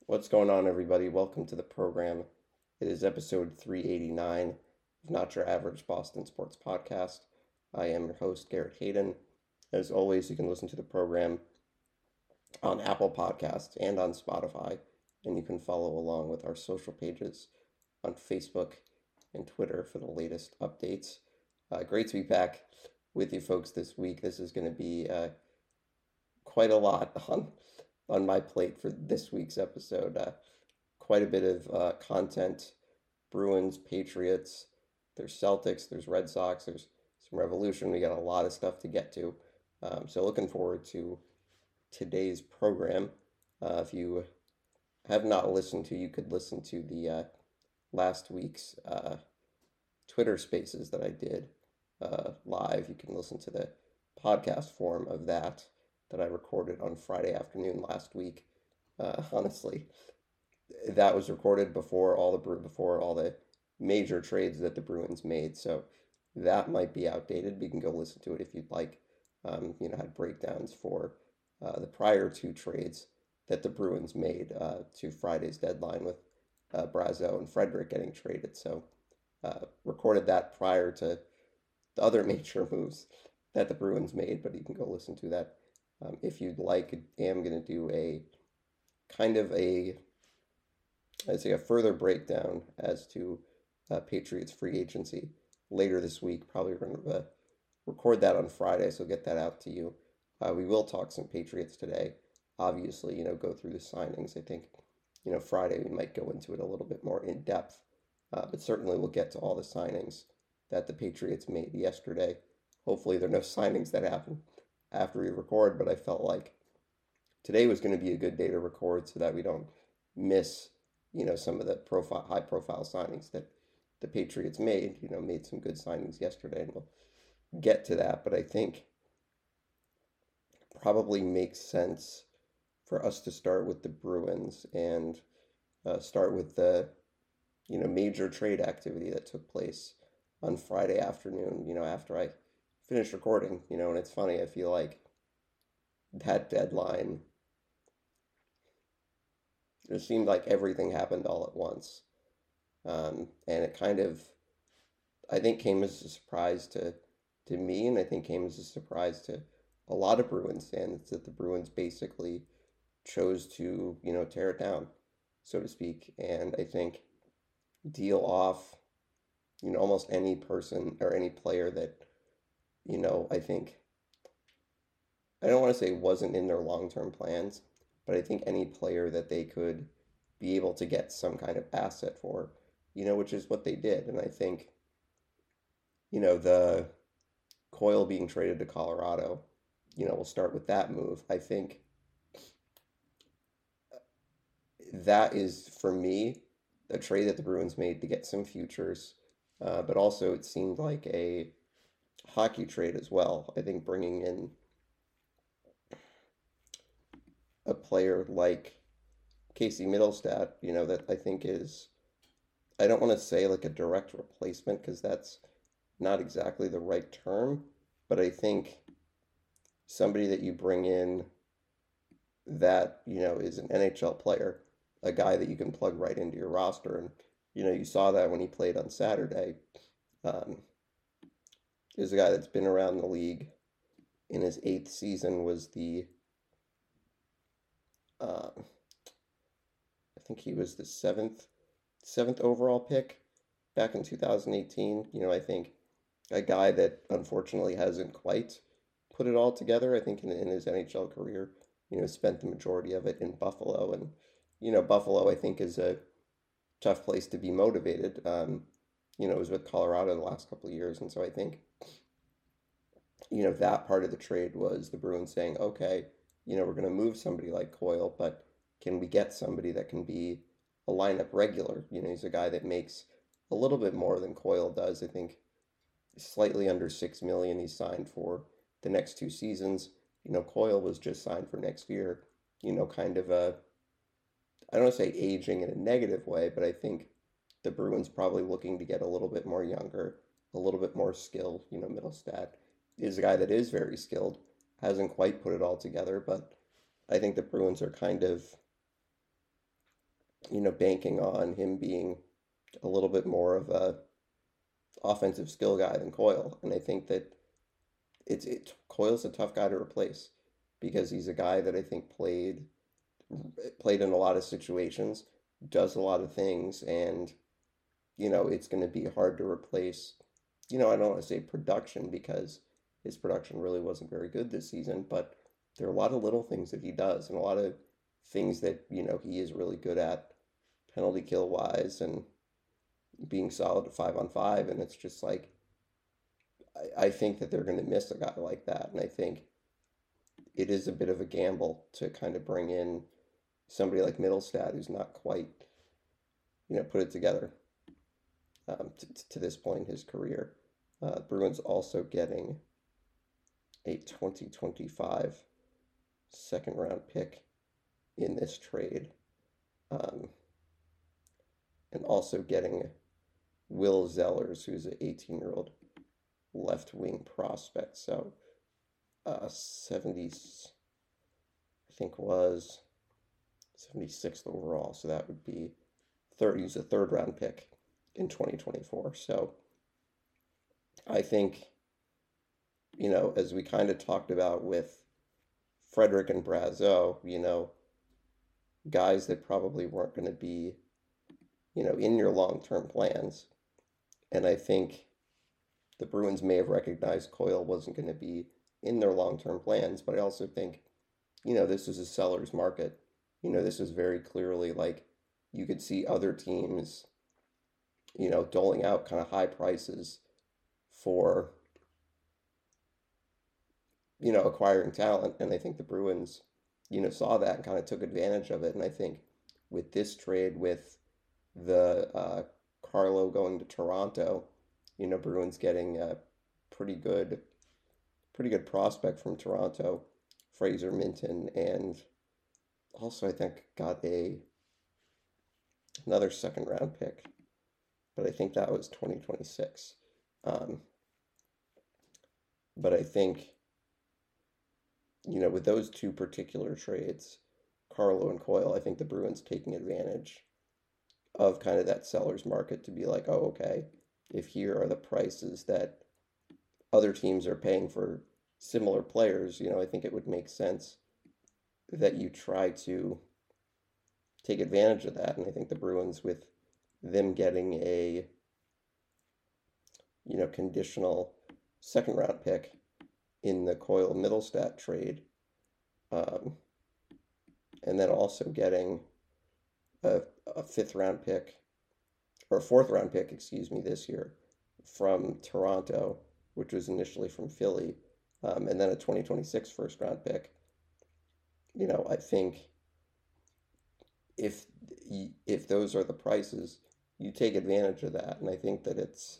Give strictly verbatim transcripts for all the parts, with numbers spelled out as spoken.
What's going on, everybody? Welcome to the program. It is episode three eighty-nine of Not Your Average Boston Sports Podcast. I am your host, Garrett Hayden. As always, you can listen to the program on Apple Podcasts and on Spotify, and you can follow along with our social pages on Facebook and Twitter for the latest updates. Uh, great to be back with you folks this week. This is going to be uh, quite a lot on on my plate for this week's episode. Uh, quite a bit of uh, content. Bruins, Patriots, there's Celtics, there's Red Sox, there's some Revolution. We got a lot of stuff to get to. Um, so looking forward to today's program. Uh, if you have not listened to, you could listen to the uh, last week's uh, Twitter Spaces that I did uh, live. You can listen to the podcast form of that that I recorded on Friday afternoon last week. Uh, honestly, that was recorded before all the before all the major trades that the Bruins made, so that might be outdated. But you can go listen to it if you'd like. Um, you know, had breakdowns for uh, the prior two trades that the Bruins made uh, to Friday's deadline with uh, Brazeau and Frederic getting traded. So uh, recorded that prior to the other major moves that the Bruins made, but you can go listen to that um, if you'd like. I am going to do a kind of a, I'd say, a further breakdown as to uh, Patriots free agency later this week. Probably going to uh, record that on Friday, so get that out to you. Uh, we will talk some Patriots today. Obviously, you know, go through the signings. I think, you know, Friday we might go into it a little bit more in depth, uh, but certainly we'll get to all the signings that the Patriots made yesterday. Hopefully, there are no signings that happen after we record, but I felt like today was going to be a good day to record so that we don't miss, you know, some of the profile, high profile signings that the Patriots made. You know, made some good signings yesterday, and we'll get to that. But I think probably makes sense for us to start with the Bruins and uh, start with the, you know, major trade activity that took place on Friday afternoon, you know, after I finished recording, you know, and it's funny, I feel like that deadline, it seemed like everything happened all at once. Um, and it kind of, I think, came as a surprise to, to me, and I think came as a surprise to a lot of Bruins fans that the Bruins basically chose to, you know, tear it down, so to speak. And I think deal off, you know, almost any person or any player that, you know, I think, I don't want to say wasn't in their long term plans, but I think any player that they could be able to get some kind of asset for, you know, which is what they did. And I think, you know, the Coyle being traded to Colorado, you know, we'll start with that move. I think that is, for me, a trade that the Bruins made to get some futures, uh, but also it seemed like a hockey trade as well. I think bringing in a player like Casey Middlestat, you know, that I think is, I don't want to say like a direct replacement because that's not exactly the right term, but I think somebody that you bring in that, you know, is an N H L player, a guy that you can plug right into your roster. And, you know, you saw that when he played on Saturday. Um, is a guy that's been around the league. In his eighth season was the, uh, I think he was the seventh, seventh overall pick back in two thousand eighteen. You know, I think a guy that unfortunately hasn't quite put it all together. I think in, in his N H L career, you know, spent the majority of it in Buffalo. And, you know, Buffalo, I think, is a tough place to be motivated. Um, you know, it was with Colorado the last couple of years. And so I think, you know, that part of the trade was the Bruins saying, okay, you know, we're going to move somebody like Coyle, but can we get somebody that can be a lineup regular? You know, he's a guy that makes a little bit more than Coyle does. I think slightly under six million he's signed for the next two seasons. You know, Coyle was just signed for next year. You know, kind of a, I don't want to say aging in a negative way, but I think the Bruins probably looking to get a little bit more younger, a little bit more skilled. You know, Middlestat is a guy that is very skilled, hasn't quite put it all together, but I think the Bruins are kind of you know, banking on him being a little bit more of a offensive skill guy than Coyle. And I think that it's it Coyle's a tough guy to replace because he's a guy that I think played played in a lot of situations, does a lot of things, and you know, it's going to be hard to replace. You know, I don't want to say production because his production really wasn't very good this season, but there are a lot of little things that he does and a lot of things that, you know, he is really good at penalty kill wise and being solid at five on five. And it's just like, I, I think that they're going to miss a guy like that. And I think it is a bit of a gamble to kind of bring in somebody like Middlestat who's not quite, you know, put it together um, to, to this point in his career. Uh, Bruins also getting a twenty twenty-five second round pick in this trade. Um, and also getting Will Zellers, who's an eighteen year old left wing prospect. So, uh, seventies, I think was seventy-sixth overall. So that would be third, he's a third round pick in twenty twenty-four. So, I think, you know, as we kind of talked about with Frederic and Brazeau, you know, guys that probably weren't going to be, you know, in your long-term plans. And I think the Bruins may have recognized Coyle wasn't going to be in their long-term plans, but I also think, you know, this is a seller's market. You know, this is very clearly like you could see other teams, you know, doling out kind of high prices for, you know, acquiring talent. And I think the Bruins, you know, saw that and kind of took advantage of it. And I think with this trade, with the uh, Carlo going to Toronto, you know, Bruins getting a pretty good, pretty good prospect from Toronto, Fraser Minton, and also I think got a another second round pick, but I think that was twenty twenty-six. Um, but I think, you know, with those two particular trades, Carlo and Coyle, I think the Bruins taking advantage of kind of that seller's market to be like, oh, okay, if here are the prices that other teams are paying for similar players, you know, I think it would make sense that you try to take advantage of that. And I think the Bruins, with them getting a, you know, conditional second round pick in the Coyle Middlestat trade, um, and then also getting a, a fifth round pick or a fourth round pick, excuse me, this year from Toronto, which was initially from Philly, um, and then a twenty twenty-six first round pick. You know, I think if if those are the prices, you take advantage of that, and I think that it's,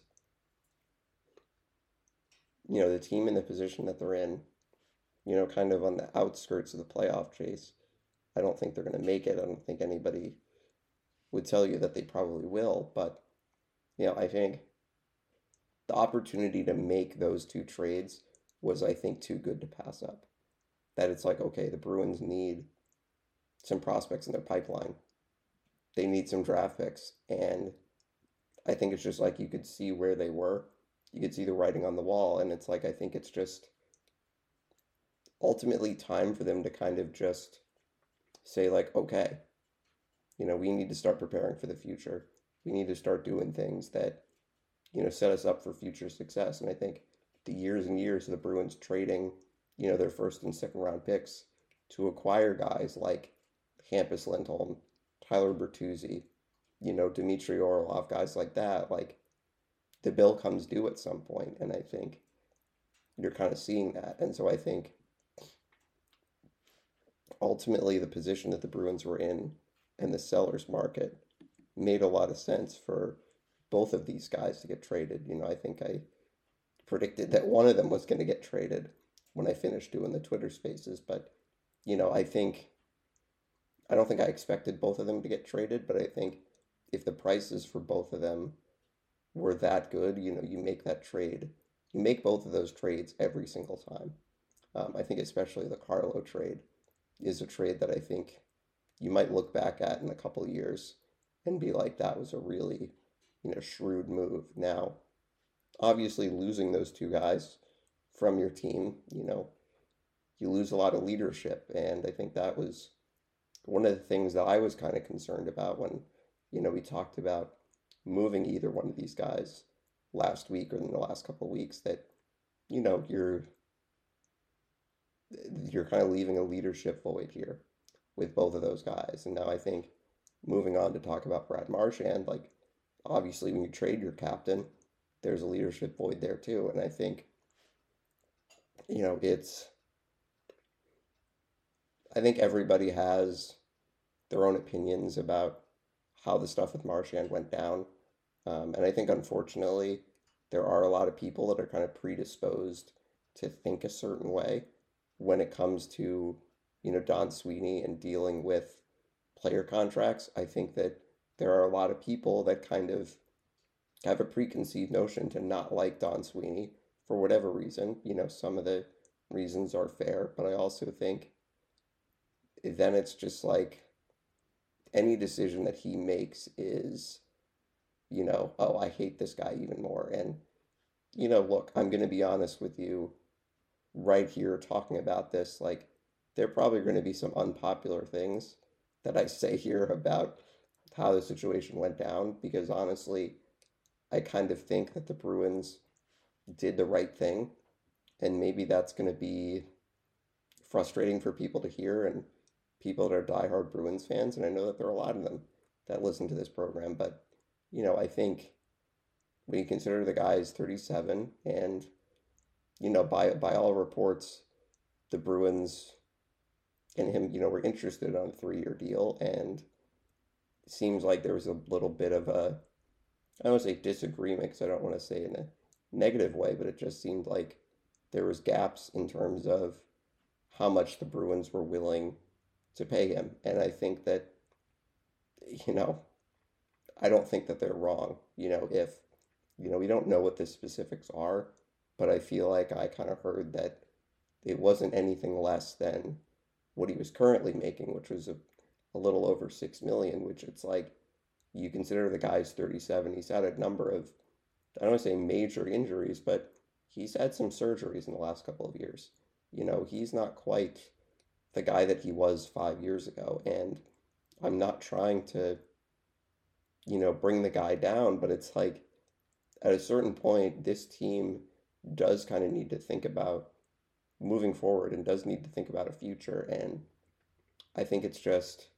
you know, the team in the position that they're in, you know, kind of on the outskirts of the playoff chase. I don't think they're going to make it. I don't think anybody would tell you that they probably will, but you know, I think the opportunity to make those two trades was, I think, too good to pass up. That it's like, okay, the Bruins need some prospects in their pipeline. They need some draft picks, and I think it's just like you could see where they were. You could see the writing on the wall, and it's like I think it's just ultimately time for them to kind of just say like, okay, you know, we need to start preparing for the future. We need to start doing things that, you know, set us up for future success. And I think the years and years of the Bruins trading, you know, their first and second round picks to acquire guys like Hampus Lindholm, Tyler Bertuzzi, you know, Dmitry Orlov, guys like that, like the bill comes due at some point, and I think you're kind of seeing that. And so I think ultimately the position that the Bruins were in and the seller's market made a lot of sense for both of these guys to get traded. You know, I think I predicted that one of them was going to get traded when I finished doing the Twitter spaces, but you know, I think I don't think I expected both of them to get traded, but I think if the prices for both of them were that good, you know, you make that trade. You make both of those trades every single time. Um, I think especially the Carlo trade is a trade that I think you might look back at in a couple of years and be like, that was a really, you know, shrewd move. Now, obviously, losing those two guys from your team, you know, you lose a lot of leadership. And I think that was one of the things that I was kind of concerned about when, you know, we talked about moving either one of these guys last week or in the last couple of weeks, that, you know, you're you're kind of leaving a leadership void here with both of those guys. And now I think moving on to talk about Brad Marchand, like obviously when you trade your captain, there's a leadership void there too. And I think, you know, it's, I think everybody has their own opinions about how the stuff with Marchand went down. Um, and I think unfortunately, there are a lot of people that are kind of predisposed to think a certain way when it comes to, you know, Don Sweeney and dealing with player contracts. I think that there are a lot of people that kind of have a preconceived notion to not like Don Sweeney for whatever reason. You know, some of the reasons are fair, but I also think then it's just like any decision that he makes is, you know, oh, I hate this guy even more. And, you know, look, I'm going to be honest with you right here talking about this. Like, there are probably going to be some unpopular things that I say here about how the situation went down, because honestly, I kind of think that the Bruins did the right thing. And maybe that's going to be frustrating for people to hear, and people that are diehard Bruins fans. And I know that there are a lot of them that listen to this program. But, you know, I think when you consider the guy is thirty-seven, and, you know, by by all reports, the Bruins and him, you know, were interested on a three-year deal, and it seems like there was a little bit of a, I don't want to say disagreement, because I don't want to say in a negative way, but it just seemed like there was gaps in terms of how much the Bruins were willing to pay him. And I think that, you know, I don't think that they're wrong. You know, if, you know, we don't know what the specifics are, but I feel like I kind of heard that it wasn't anything less than what he was currently making, which was a, a little over six million, which it's like, you consider the guy's thirty-seven, he's had a number of, I don't want to say major injuries, but he's had some surgeries in the last couple of years. You know, he's not quite the guy that he was five years ago. And I'm not trying to, you know, bring the guy down, but it's like at a certain point, this team does kind of need to think about moving forward and does need to think about a future. And I think it's just,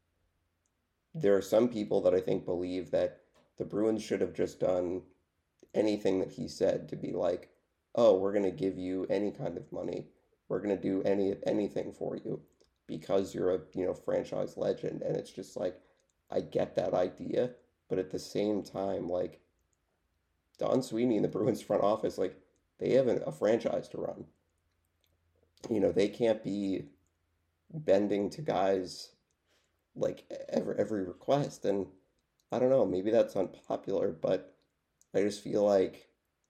there are some people that I think believe that the Bruins should have just done anything that he said, to be like, oh, we're going to give you any kind of money. We're going to do any anything for you because you're a, you know, franchise legend. And it's just like, I get that idea, but at the same time, like, Don Sweeney and the Bruins front office, like, they have a franchise to run. You know, they can't be bending to guys like every every request. And I don't know, maybe that's unpopular, but I just feel like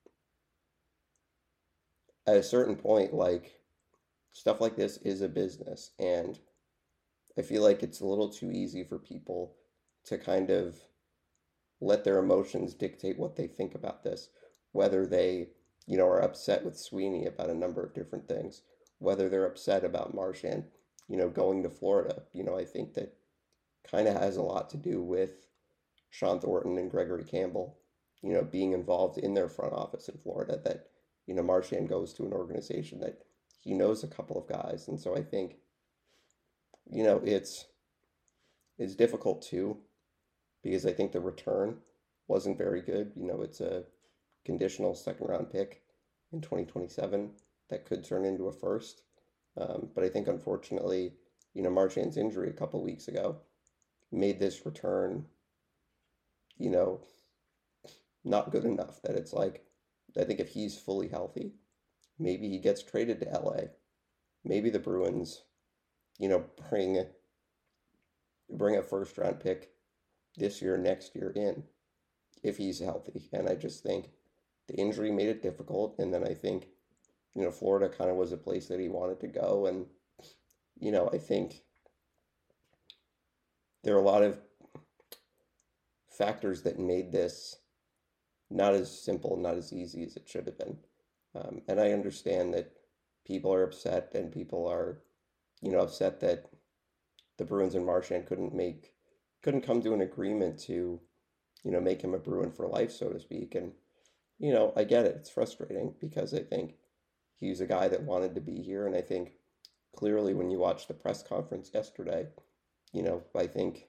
at a certain point, like, stuff like this is a business, and I feel like it's a little too easy for people to kind of let their emotions dictate what they think about this, whether they, you know, are upset with Sweeney about a number of different things, whether they're upset about Marchand, you know, going to Florida. You know, I think that kind of has a lot to do with Sean Thornton and Gregory Campbell, you know, being involved in their front office in Florida, that, you know, Marchand goes to an organization that he knows a couple of guys. And so I think, you know, it's, it's difficult too, because I think the return wasn't very good. You know, it's a conditional second round pick in twenty twenty-seven that could turn into a first. Um, but I think, unfortunately, you know, Marchand's injury a couple weeks ago made this return, you know, not good enough. That it's like, I think if he's fully healthy, maybe he gets traded to L A. Maybe the Bruins, you know, bring bring a first round pick this year, next year in, if he's healthy. And I just think the injury made it difficult. And then I think, you know, Florida kind of was a place that he wanted to go. And, you know, I think there are a lot of factors that made this not as simple, not as easy as it should have been. Um, and I understand that people are upset and people are, you know, upset that the Bruins and Marchand couldn't make, couldn't come to an agreement to, you know, make him a Bruin for life, so to speak. And, you know, I get it. It's frustrating because I think he's a guy that wanted to be here. And I think clearly when you watch the press conference yesterday, you know, I think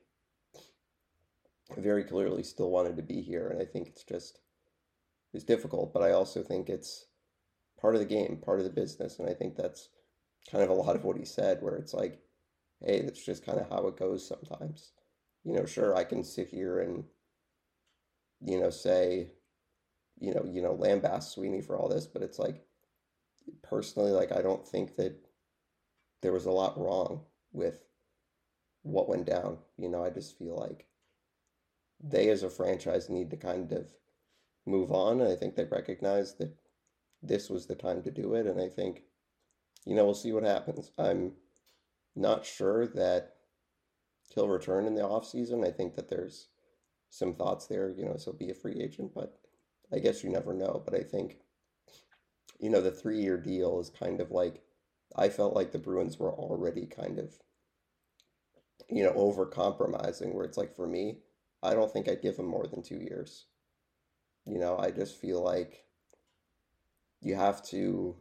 very clearly still wanted to be here. And I think it's just, it's difficult, but I also think it's part of the game, part of the business. And I think that's kind of a lot of what he said, where it's like, hey, that's just kind of how it goes sometimes. You know, sure, I can sit here and, you know, say, you know, you know, lambast Sweeney for all this, but it's like, personally, like, I don't think that there was a lot wrong with what went down. You know, I just feel like they as a franchise need to kind of move on. And I think they recognize that this was the time to do it. And I think, you know, we'll see what happens. I'm not sure that he'll return in the offseason. I think that there's some thoughts there, you know, so be a free agent, but I guess you never know. But I think, you know, the three year deal is kind of like, I felt like the Bruins were already kind of, you know, over compromising, where it's like, for me, I don't think I'd give him more than two years. You know, I just feel like you have to,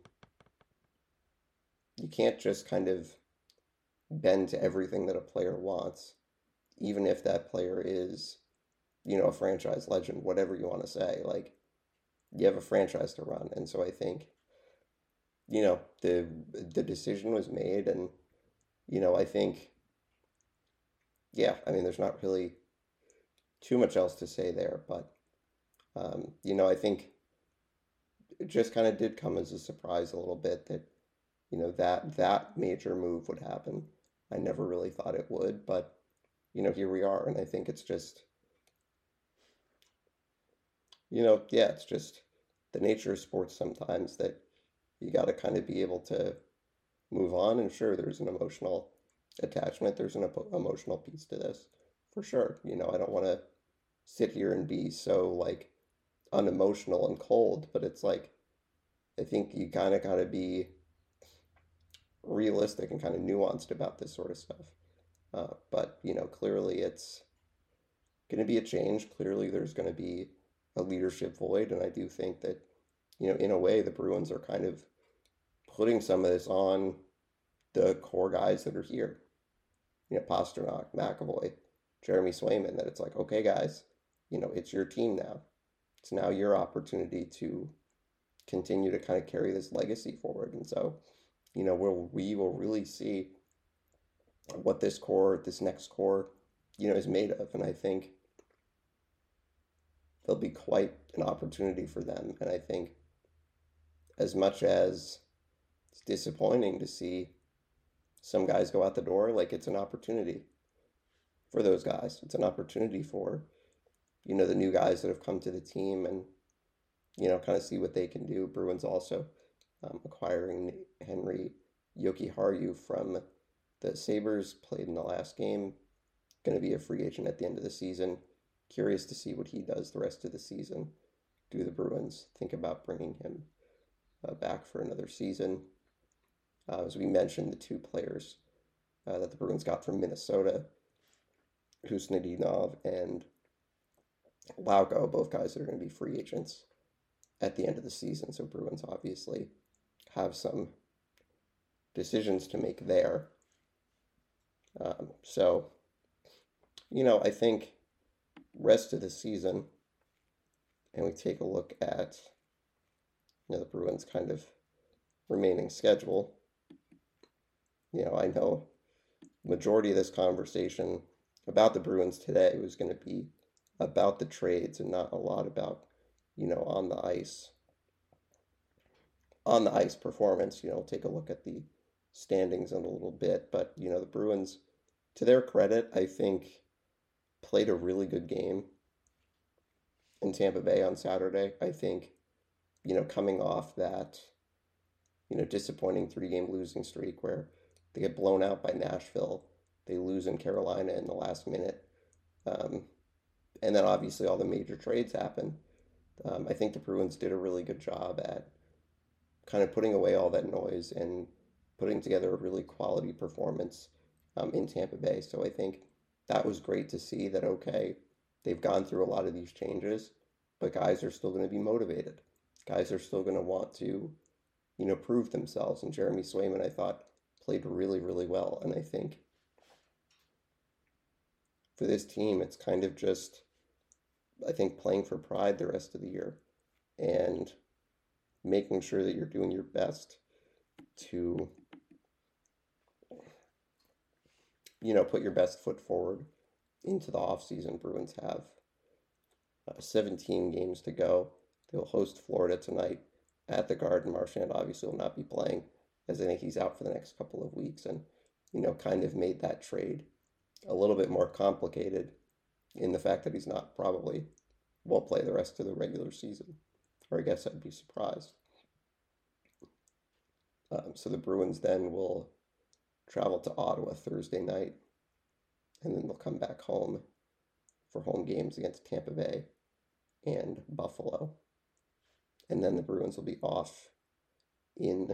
you can't just kind of bend to everything that a player wants, even if that player is, you know, a franchise legend, whatever you want to say. Like, you have a franchise to run. And so I think, you know, the the decision was made, and, you know, I think, yeah, I mean, there's not really too much else to say there, but, um, you know, I think it just kind of did come as a surprise a little bit that, you know, that that major move would happen. I never really thought it would, but, you know, here we are, and I think it's just, you know, yeah, it's just the nature of sports sometimes that you got to kind of be able to move on. And sure, there's an emotional attachment, there's an emotional piece to this, for sure. You know, I don't want to sit here and be so, like, unemotional and cold, but it's like, I think you kind of got to be realistic and kind of nuanced about this sort of stuff. Uh, but, you know, clearly it's going to be a change. Clearly there's going to be a leadership void. And I do think that, you know, in a way, the Bruins are kind of putting some of this on the core guys that are here. You know, Pastrnak, McAvoy, Jeremy Swayman, that it's like, okay, guys, you know, it's your team now. It's now your opportunity to continue to kind of carry this legacy forward. And so, you know, we'll, we will really see what this core, this next core, you know, is made of. And I think there'll be quite an opportunity for them. And I think as much as it's disappointing to see some guys go out the door, like, it's an opportunity for those guys. It's an opportunity for, you know, the new guys that have come to the team and, you know, kind of see what they can do. Bruins also um, acquiring Henry Jokiharju from the Sabres, played in the last game, going to be a free agent at the end of the season. Curious to see what he does the rest of the season. Do the Bruins think about bringing him uh, back for another season? Uh, as we mentioned, the two players uh, that the Bruins got from Minnesota, Husnudinov and Lauko, both guys that are going to be free agents at the end of the season. So Bruins obviously have some decisions to make there. Um, so, you know, I think rest of the season, and we take a look at, you know, the Bruins kind of remaining schedule. You know, I know majority of this conversation about the Bruins today was going to be about the trades and not a lot about, you know, on the ice, on the ice performance. You know, take a look at the standings in a little bit, but, you know, the Bruins, to their credit, I think played a really good game in Tampa Bay on Saturday. I think, you know, coming off that, you know, disappointing three-game losing streak where they get blown out by Nashville, they lose in Carolina in the last minute. Um, and then obviously all the major trades happen. Um, I think the Bruins did a really good job at kind of putting away all that noise and putting together a really quality performance um, in Tampa Bay. So I think that was great to see that, okay, they've gone through a lot of these changes, but guys are still going to be motivated. Guys are still going to want to, you know, prove themselves. And Jeremy Swayman, I thought, played really, really well. And I think for this team, it's kind of just, I think, playing for pride the rest of the year and making sure that you're doing your best to, you know, put your best foot forward into the offseason. Bruins have uh, seventeen games to go. They'll host Florida tonight at the Garden. Marchand obviously will not be playing, as I think he's out for the next couple of weeks, and, you know, kind of made that trade a little bit more complicated in the fact that he's not probably won't play the rest of the regular season, or I guess I'd be surprised. Um, so the Bruins then will travel to Ottawa Thursday night, and then they'll come back home for home games against Tampa Bay and Buffalo. And then the Bruins will be off in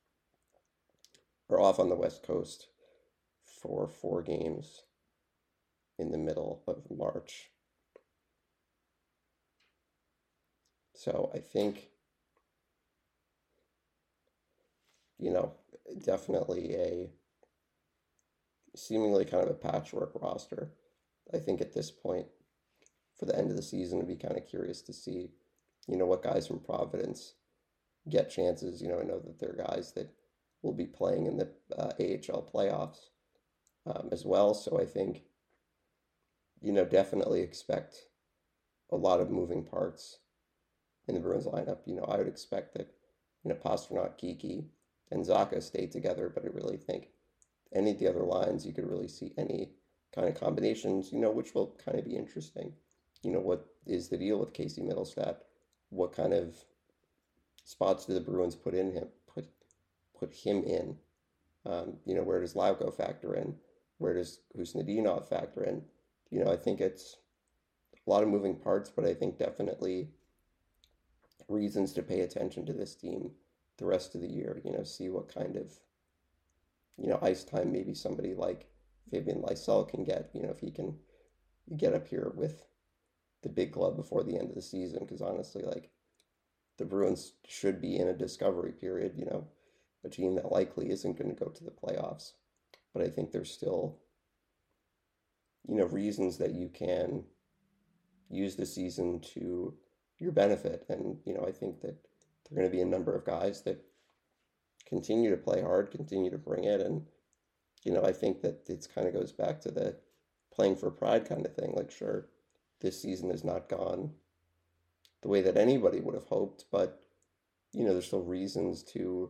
or off on the West Coast for four games in the middle of March. So I think, you know, definitely a seemingly kind of a patchwork roster. I think at this point, for the end of the season, I'd be kind of curious to see, you know, what guys from Providence get chances. You know, I know that they're guys that will be playing in the uh, A H L playoffs um, as well. So I think, you know, definitely expect a lot of moving parts in the Bruins lineup. You know, I would expect that, you know, Pastrnak, Geekie, and Zacha stay together, but I really think any of the other lines, you could really see any kind of combinations, you know, which will kind of be interesting. You know, what is the deal with Casey Mittelstadt? What kind of spots do the Bruins put in him, put put him in? Um, you know, where does Lauko factor in? Where does Husnudinov factor in? You know, I think it's a lot of moving parts, but I think definitely reasons to pay attention to this team the rest of the year. You know, see what kind of, you know, ice time maybe somebody like Fabian Lysell can get. You know, if he can get up here with the big club before the end of the season, because honestly, like, the Bruins should be in a discovery period. You know, a team that likely isn't going to go to the playoffs, but I think there's still, you know, reasons that you can use the season to your benefit. And, you know, I think that there are going to be a number of guys that continue to play hard, continue to bring it. And, you know, I think that it kind of goes back to the playing for pride kind of thing. Like, sure, this season has not gone the way that anybody would have hoped, but, you know, there's still reasons to,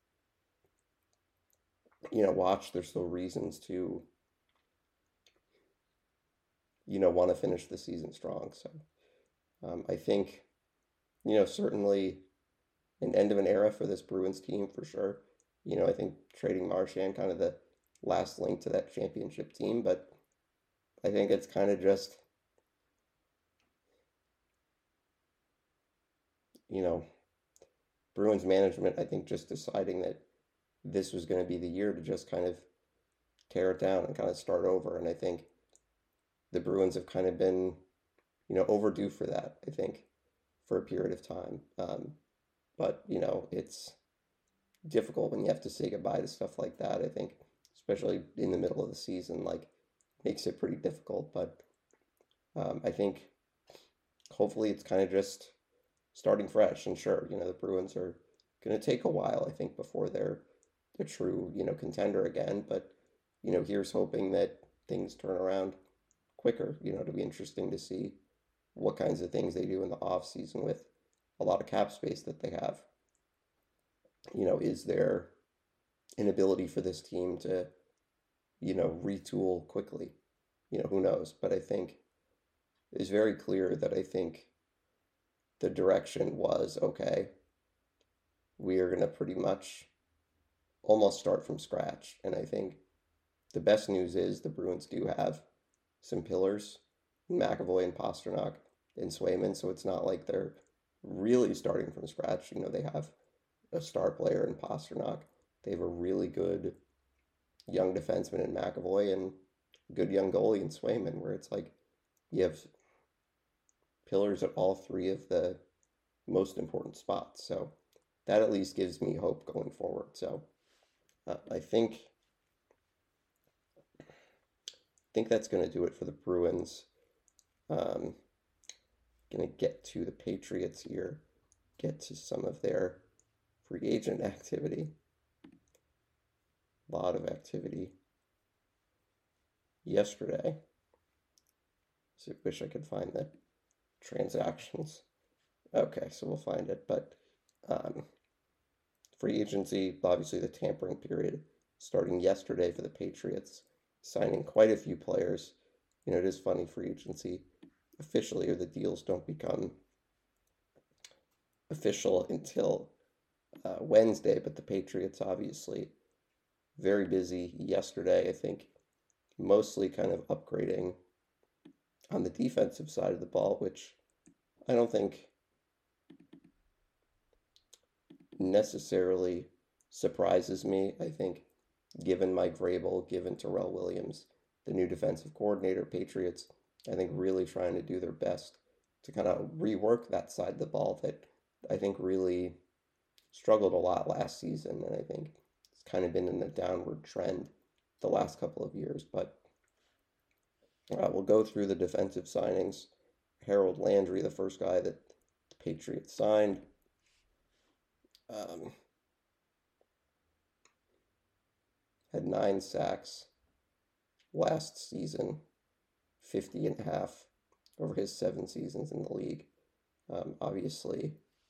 you know, watch. There's still reasons to, you know, want to finish the season strong. So um, I think, you know, certainly an end of an era for this Bruins team for sure. You know, I think trading Marchand kind of the last link to that championship team, but I think it's kind of just, you know, Bruins management, I think, just deciding that this was going to be the year to just kind of tear it down and kind of start over. And I think the Bruins have kind of been, you know, overdue for that, I think, for a period of time. Um, but, you know, it's difficult when you have to say goodbye to stuff like that. I think, especially in the middle of the season, like, makes it pretty difficult. But um, I think hopefully it's kind of just starting fresh. And sure, you know, the Bruins are going to take a while, I think, before they're a true, you know, contender again. But, you know, here's hoping that things turn around quicker. You know, it'll be interesting to see what kinds of things they do in the off season with a lot of cap space that they have. You know, is there an ability for this team to, you know, retool quickly? You know, who knows? But I think it's very clear that I think the direction was, okay, we are going to pretty much almost start from scratch. And I think the best news is the Bruins do have some pillars, McAvoy and Pastrnak and Swayman, so it's not like they're really starting from scratch. You know, they have a star player in Pastrnak. They have a really good young defenseman in McAvoy and good young goalie in Swayman, where it's like you have pillars at all three of the most important spots. So that at least gives me hope going forward. So uh, I think I think that's going to do it for the Bruins. Um, going to get to the Patriots here, get to some of their free agent activity. A lot of activity yesterday. So I wish I could find the transactions. Okay, so we'll find it. But um, free agency, obviously the tampering period starting yesterday for the Patriots, signing quite a few players. You know, it is funny, free agency officially, or the deals don't become official until uh, Wednesday, but the Patriots obviously very busy yesterday. I think mostly kind of upgrading on the defensive side of the ball, which I don't think necessarily surprises me. I think given Mike Vrabel, given Terrell Williams, the new defensive coordinator, Patriots, I think really trying to do their best to kind of rework that side of the ball that I think really struggled a lot last season. And I think it's kind of been in a downward trend the last couple of years. But uh, we'll go through the defensive signings. Harold Landry, the first guy that the Patriots signed. Um, had nine sacks last season, fifty and a half over his seven seasons in the league. Um, obviously,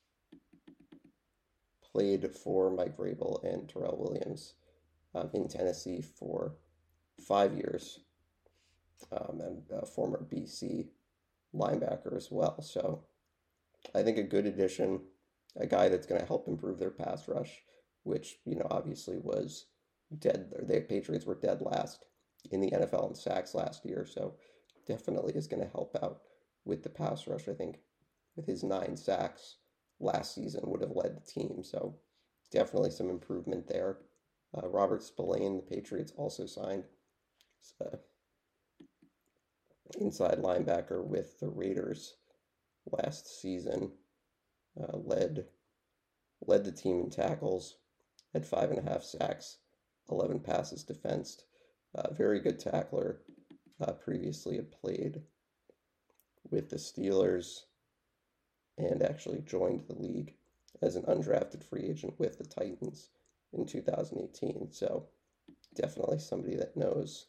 played for Mike Vrabel and Terrell Williams um, in Tennessee for five years, um, and a former B C linebacker as well. So I think a good addition, a guy that's going to help improve their pass rush, which, you know, obviously was dead. The Patriots were dead last in the N F L in sacks last year, so definitely is going to help out with the pass rush. I think with his nine sacks last season would have led the team, so definitely some improvement there. Uh, Robert Spillane, the Patriots also signed uh, inside linebacker with the Raiders last season. Uh, led led the team in tackles, had five and a half sacks, eleven passes defensed. Uh, very good tackler. Uh, previously had played with the Steelers and actually joined the league as an undrafted free agent with the Titans in two thousand eighteen. So definitely somebody that knows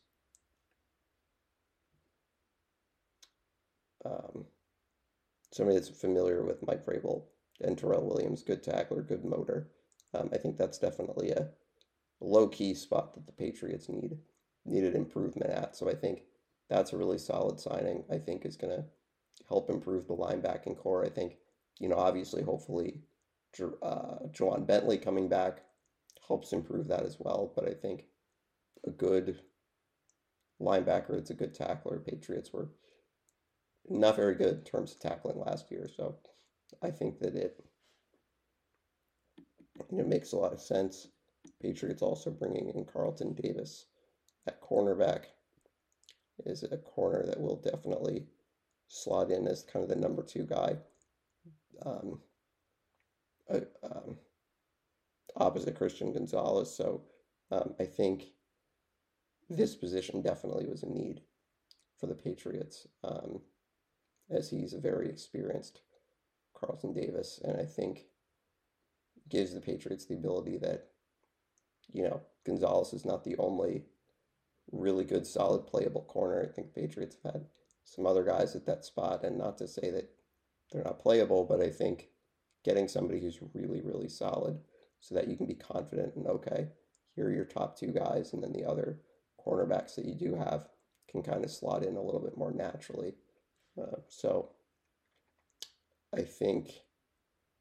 um, somebody that's familiar with Mike Vrabel and Terrell Williams. Good tackler, good motor. Um, I think that's definitely a low-key spot that the Patriots need needed improvement at. So I think that's a really solid signing. I think is going to help improve the linebacking core. I think, you know, obviously, hopefully, uh, Juwan Bentley coming back helps improve that as well. But I think a good linebacker that's a good tackler. Patriots were not very good in terms of tackling last year. So I think that it, you know, makes a lot of sense. Patriots also bringing in Carlton Davis at cornerback is a corner that will definitely slot in as kind of the number two guy um, uh, um, opposite Christian Gonzalez. So um, I think this position definitely was a need for the Patriots, um, as he's a very experienced Carlton Davis, and I think gives the Patriots the ability that, you know, Gonzalez is not the only really good, solid, playable corner. I think the Patriots have had some other guys at that spot, and not to say that they're not playable, but I think getting somebody who's really, really solid so that you can be confident in, okay, here are your top two guys, and then the other cornerbacks that you do have can kind of slot in a little bit more naturally. Uh, so I think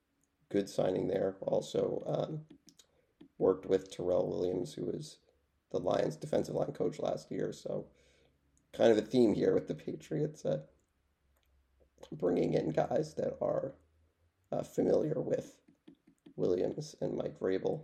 good signing there. Also um, worked with Terrell Williams, who is the Lions defensive line coach last year. So kind of a theme here with the Patriots, uh, bringing in guys that are uh, familiar with Williams and Mike Vrabel.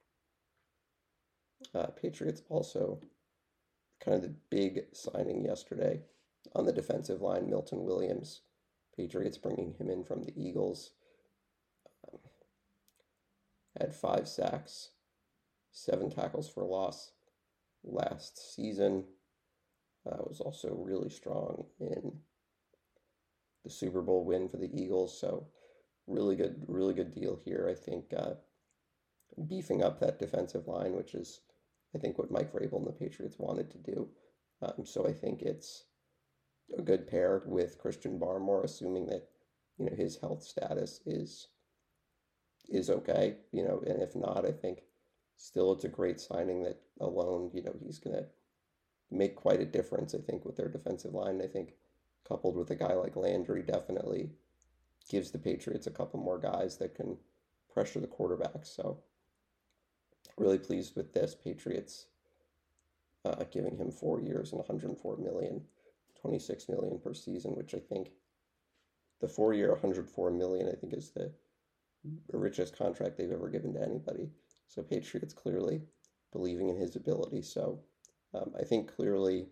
Uh, Patriots also kind of the big signing yesterday on the defensive line, Milton Williams. Patriots bringing him in from the Eagles. Um, had five sacks, seven tackles for loss last season. Uh, was also really strong in the Super Bowl win for the Eagles. So really good, really good deal here. I think uh, beefing up that defensive line, which is, I think, what Mike Vrabel and the Patriots wanted to do. Um, so I think it's a good pair with Christian Barmore, assuming that, you know, his health status is is okay, you know, and if not, I think still it's a great signing that alone, you know, he's going to make quite a difference, I think, with their defensive line. I think coupled with a guy like Landry definitely gives the Patriots a couple more guys that can pressure the quarterback. So really pleased with this. Patriots uh, giving him four years and one hundred four million, twenty-six million per season, which I think the four-year one hundred four million, I think, is the richest contract they've ever given to anybody. So Patriots clearly believing in his ability. So um, I think clearly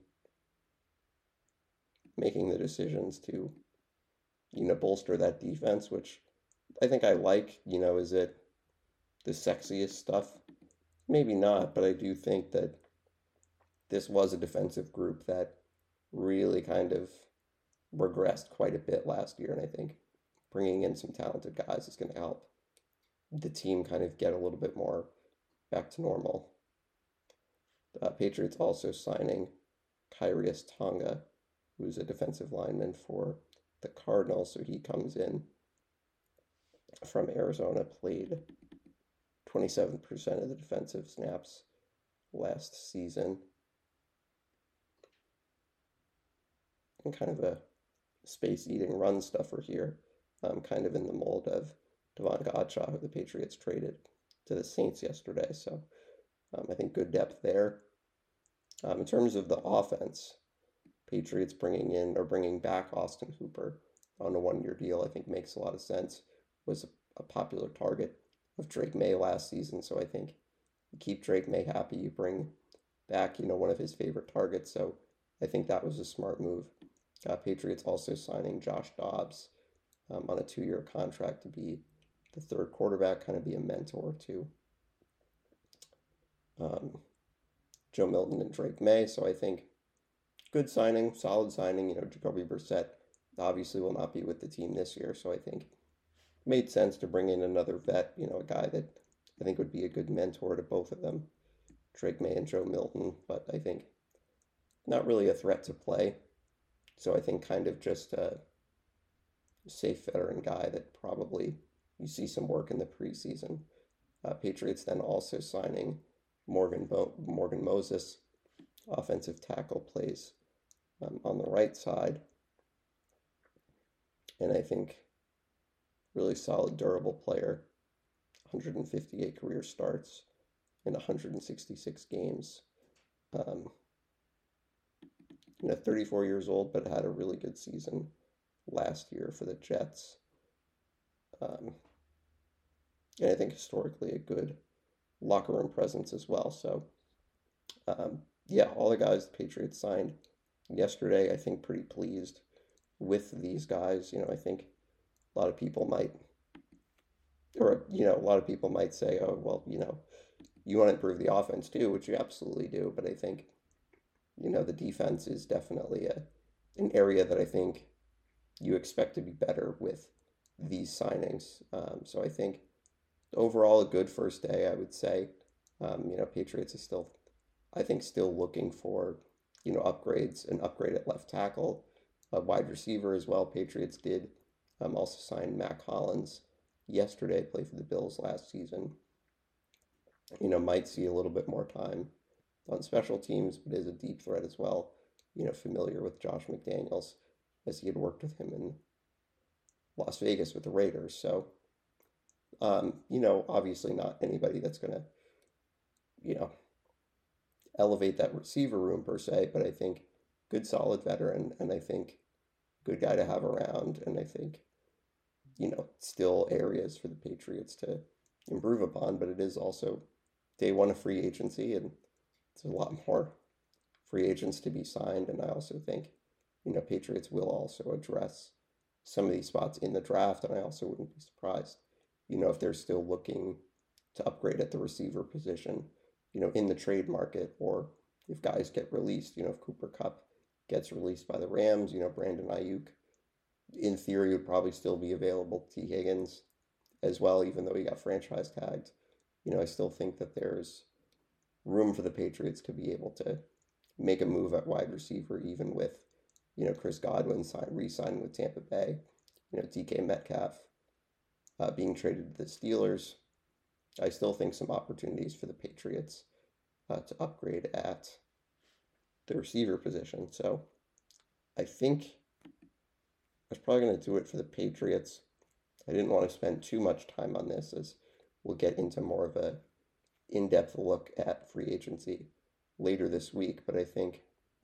making the decisions to, you know, bolster that defense, which I think I like. You know, is it the sexiest stuff? Maybe not, but I do think that this was a defensive group that really kind of regressed quite a bit last year, and I think bringing in some talented guys is going to help the team kind of get a little bit more back to normal. Uh, Patriots also signing Khyiris Tonga, who's a defensive lineman for the Cardinals, so he comes in from Arizona, played twenty-seven percent of the defensive snaps last season. And kind of a space-eating run stuffer here, um, kind of in the mold of Devon Godshaw, who the Patriots traded to the Saints yesterday. So um, I think good depth there. Um, in terms of the offense, Patriots bringing in or bringing back Austin Hooper on a one-year deal, I think makes a lot of sense. Was a, a popular target of Drake May last season, so I think you keep Drake May happy, you bring back, you know, one of his favorite targets. So I think that was a smart move. Uh, Patriots also signing Josh Dobbs um, on a two-year contract to be the third quarterback, kind of be a mentor to um, Joe Milton and Drake May. So I think good signing, solid signing. You know, Jacoby Brissett obviously will not be with the team this year, so I think it made sense to bring in another vet, you know, a guy that I think would be a good mentor to both of them, Drake May and Joe Milton, but I think not really a threat to play. So I think kind of just a safe veteran guy that probably you see some work in the preseason. Uh, Patriots then also signing Morgan Bo- Morgan Moses, offensive tackle, plays um, on the right side. And I think really solid, durable player, one hundred fifty-eight career starts in one hundred sixty-six games. Um, you know, thirty-four years old, but had a really good season last year for the Jets. Um, and I think historically a good locker room presence as well. So, um, yeah, all the guys the Patriots signed yesterday, I think pretty pleased with these guys. You know, I think a lot of people might, or, you know, a lot of people might say, oh, well, you know, you want to improve the offense too, which you absolutely do. But I think, you know, the defense is definitely a, an area that I think you expect to be better with these signings. Um, so I think overall a good first day, I would say. Um, you know, Patriots is still, I think, still looking for, you know, upgrades, an upgrade at left tackle, a wide receiver as well. Patriots did um, also sign Mac Hollins yesterday, played for the Bills last season. You know, might see a little bit more time on special teams, but is a deep threat as well. You know, familiar with Josh McDaniels as he had worked with him in Las Vegas with the Raiders. So, um, you know, obviously not anybody that's going to, you know, elevate that receiver room per se, but I think good solid veteran, and I think good guy to have around, and I think, you know, still areas for the Patriots to improve upon, but it is also day one of free agency, and it's a lot more free agents to be signed, and I also think, you know, Patriots will also address some of these spots in the draft, and I also wouldn't be surprised, you know, if they're still looking to upgrade at the receiver position, you know, in the trade market, or if guys get released, you know, if Cooper Kupp gets released by the Rams, you know, Brandon Ayuk, in theory, would probably still be available. T. Higgins as well, even though he got franchise tagged. You know, I still think that there's room for the Patriots to be able to make a move at wide receiver, even with, you know, Chris Godwin sign, re-signing with Tampa Bay, you know, D K Metcalf uh, being traded to the Steelers. I still think some opportunities for the Patriots uh, to upgrade at the receiver position. So I think I was probably going to do it for the Patriots. I didn't want to spend too much time on this, as we'll get into more of a in-depth look at free agency later this week. But I think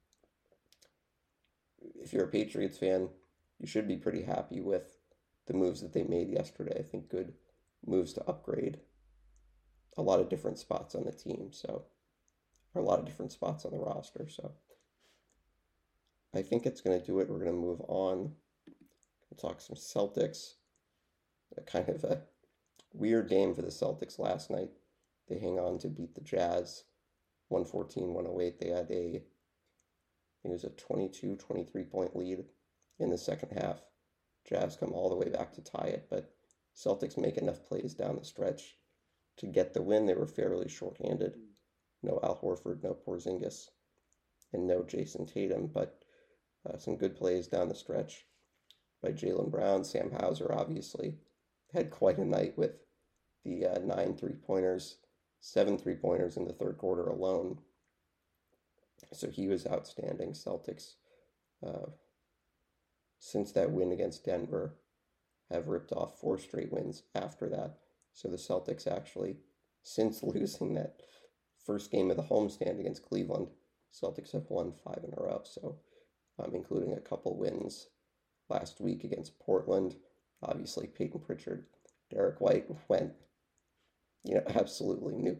if you're a Patriots fan, you should be pretty happy with the moves that they made yesterday. I think good moves to upgrade a lot of different spots on the team, so or a lot of different spots on the roster. So I think it's going to do it. We're going to move on. We'll talk some Celtics. A kind of a weird game for the Celtics last night. They hang on to beat the Jazz one fourteen one oh eight. They had a, I think it was a twenty-two twenty-three point lead in the second half. Jazz come all the way back to tie it, but Celtics make enough plays down the stretch to get the win. They were fairly shorthanded. No Al Horford, no Porzingis, and no Jason Tatum, but uh, some good plays down the stretch by Jaylen Brown. Sam Hauser obviously had quite a night with the uh, nine three-pointers, seven three-pointers in the third quarter alone. So he was outstanding. Celtics, uh, since that win against Denver, have ripped off four straight wins after that. So the Celtics actually, since losing that first game of the homestand against Cleveland, Celtics have won five in a row. So um, including a couple wins last week against Portland. Obviously, Peyton Pritchard, Derek White went, you know, absolutely nu-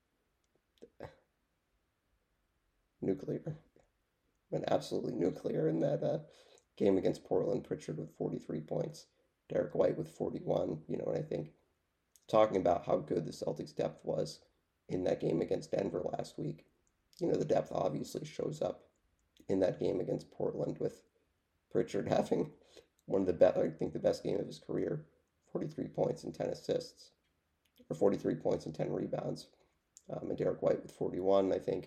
nuclear. Went absolutely nuclear in that uh, game against Portland. Pritchard with forty-three points, Derek White with forty-one. You know, and I think talking about how good the Celtics' depth was in that game against Denver last week, you know, the depth obviously shows up in that game against Portland, with Pritchard having one of the best, I think the best game of his career, forty-three points and ten assists, or forty-three points and ten rebounds, um, and Derek White with forty-one. I think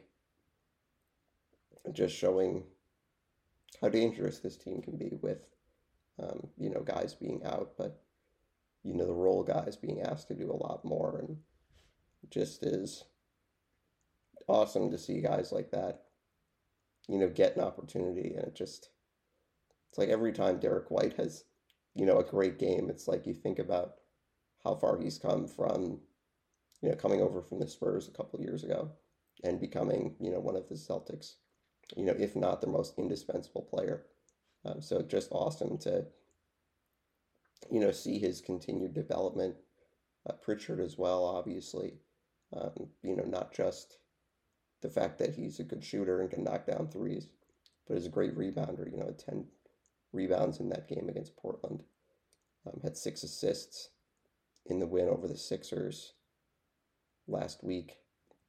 just showing how dangerous this team can be with, um, you know, guys being out, but, you know, the role guys being asked to do a lot more, and just is awesome to see guys like that, you know, get an opportunity. And it just, it's like every time Derek White has, you know, a great game, it's like you think about how far he's come from, you know, coming over from the Spurs a couple of years ago and becoming, you know, one of the Celtics, you know, if not the most indispensable player. Um, so just awesome to, you know, see his continued development. Uh, Pritchard as well, obviously, um, you know, not just the fact that he's a good shooter and can knock down threes, but is a great rebounder. You know, ten rebounds in that game against Portland. Um, had six assists in the win over the Sixers last week.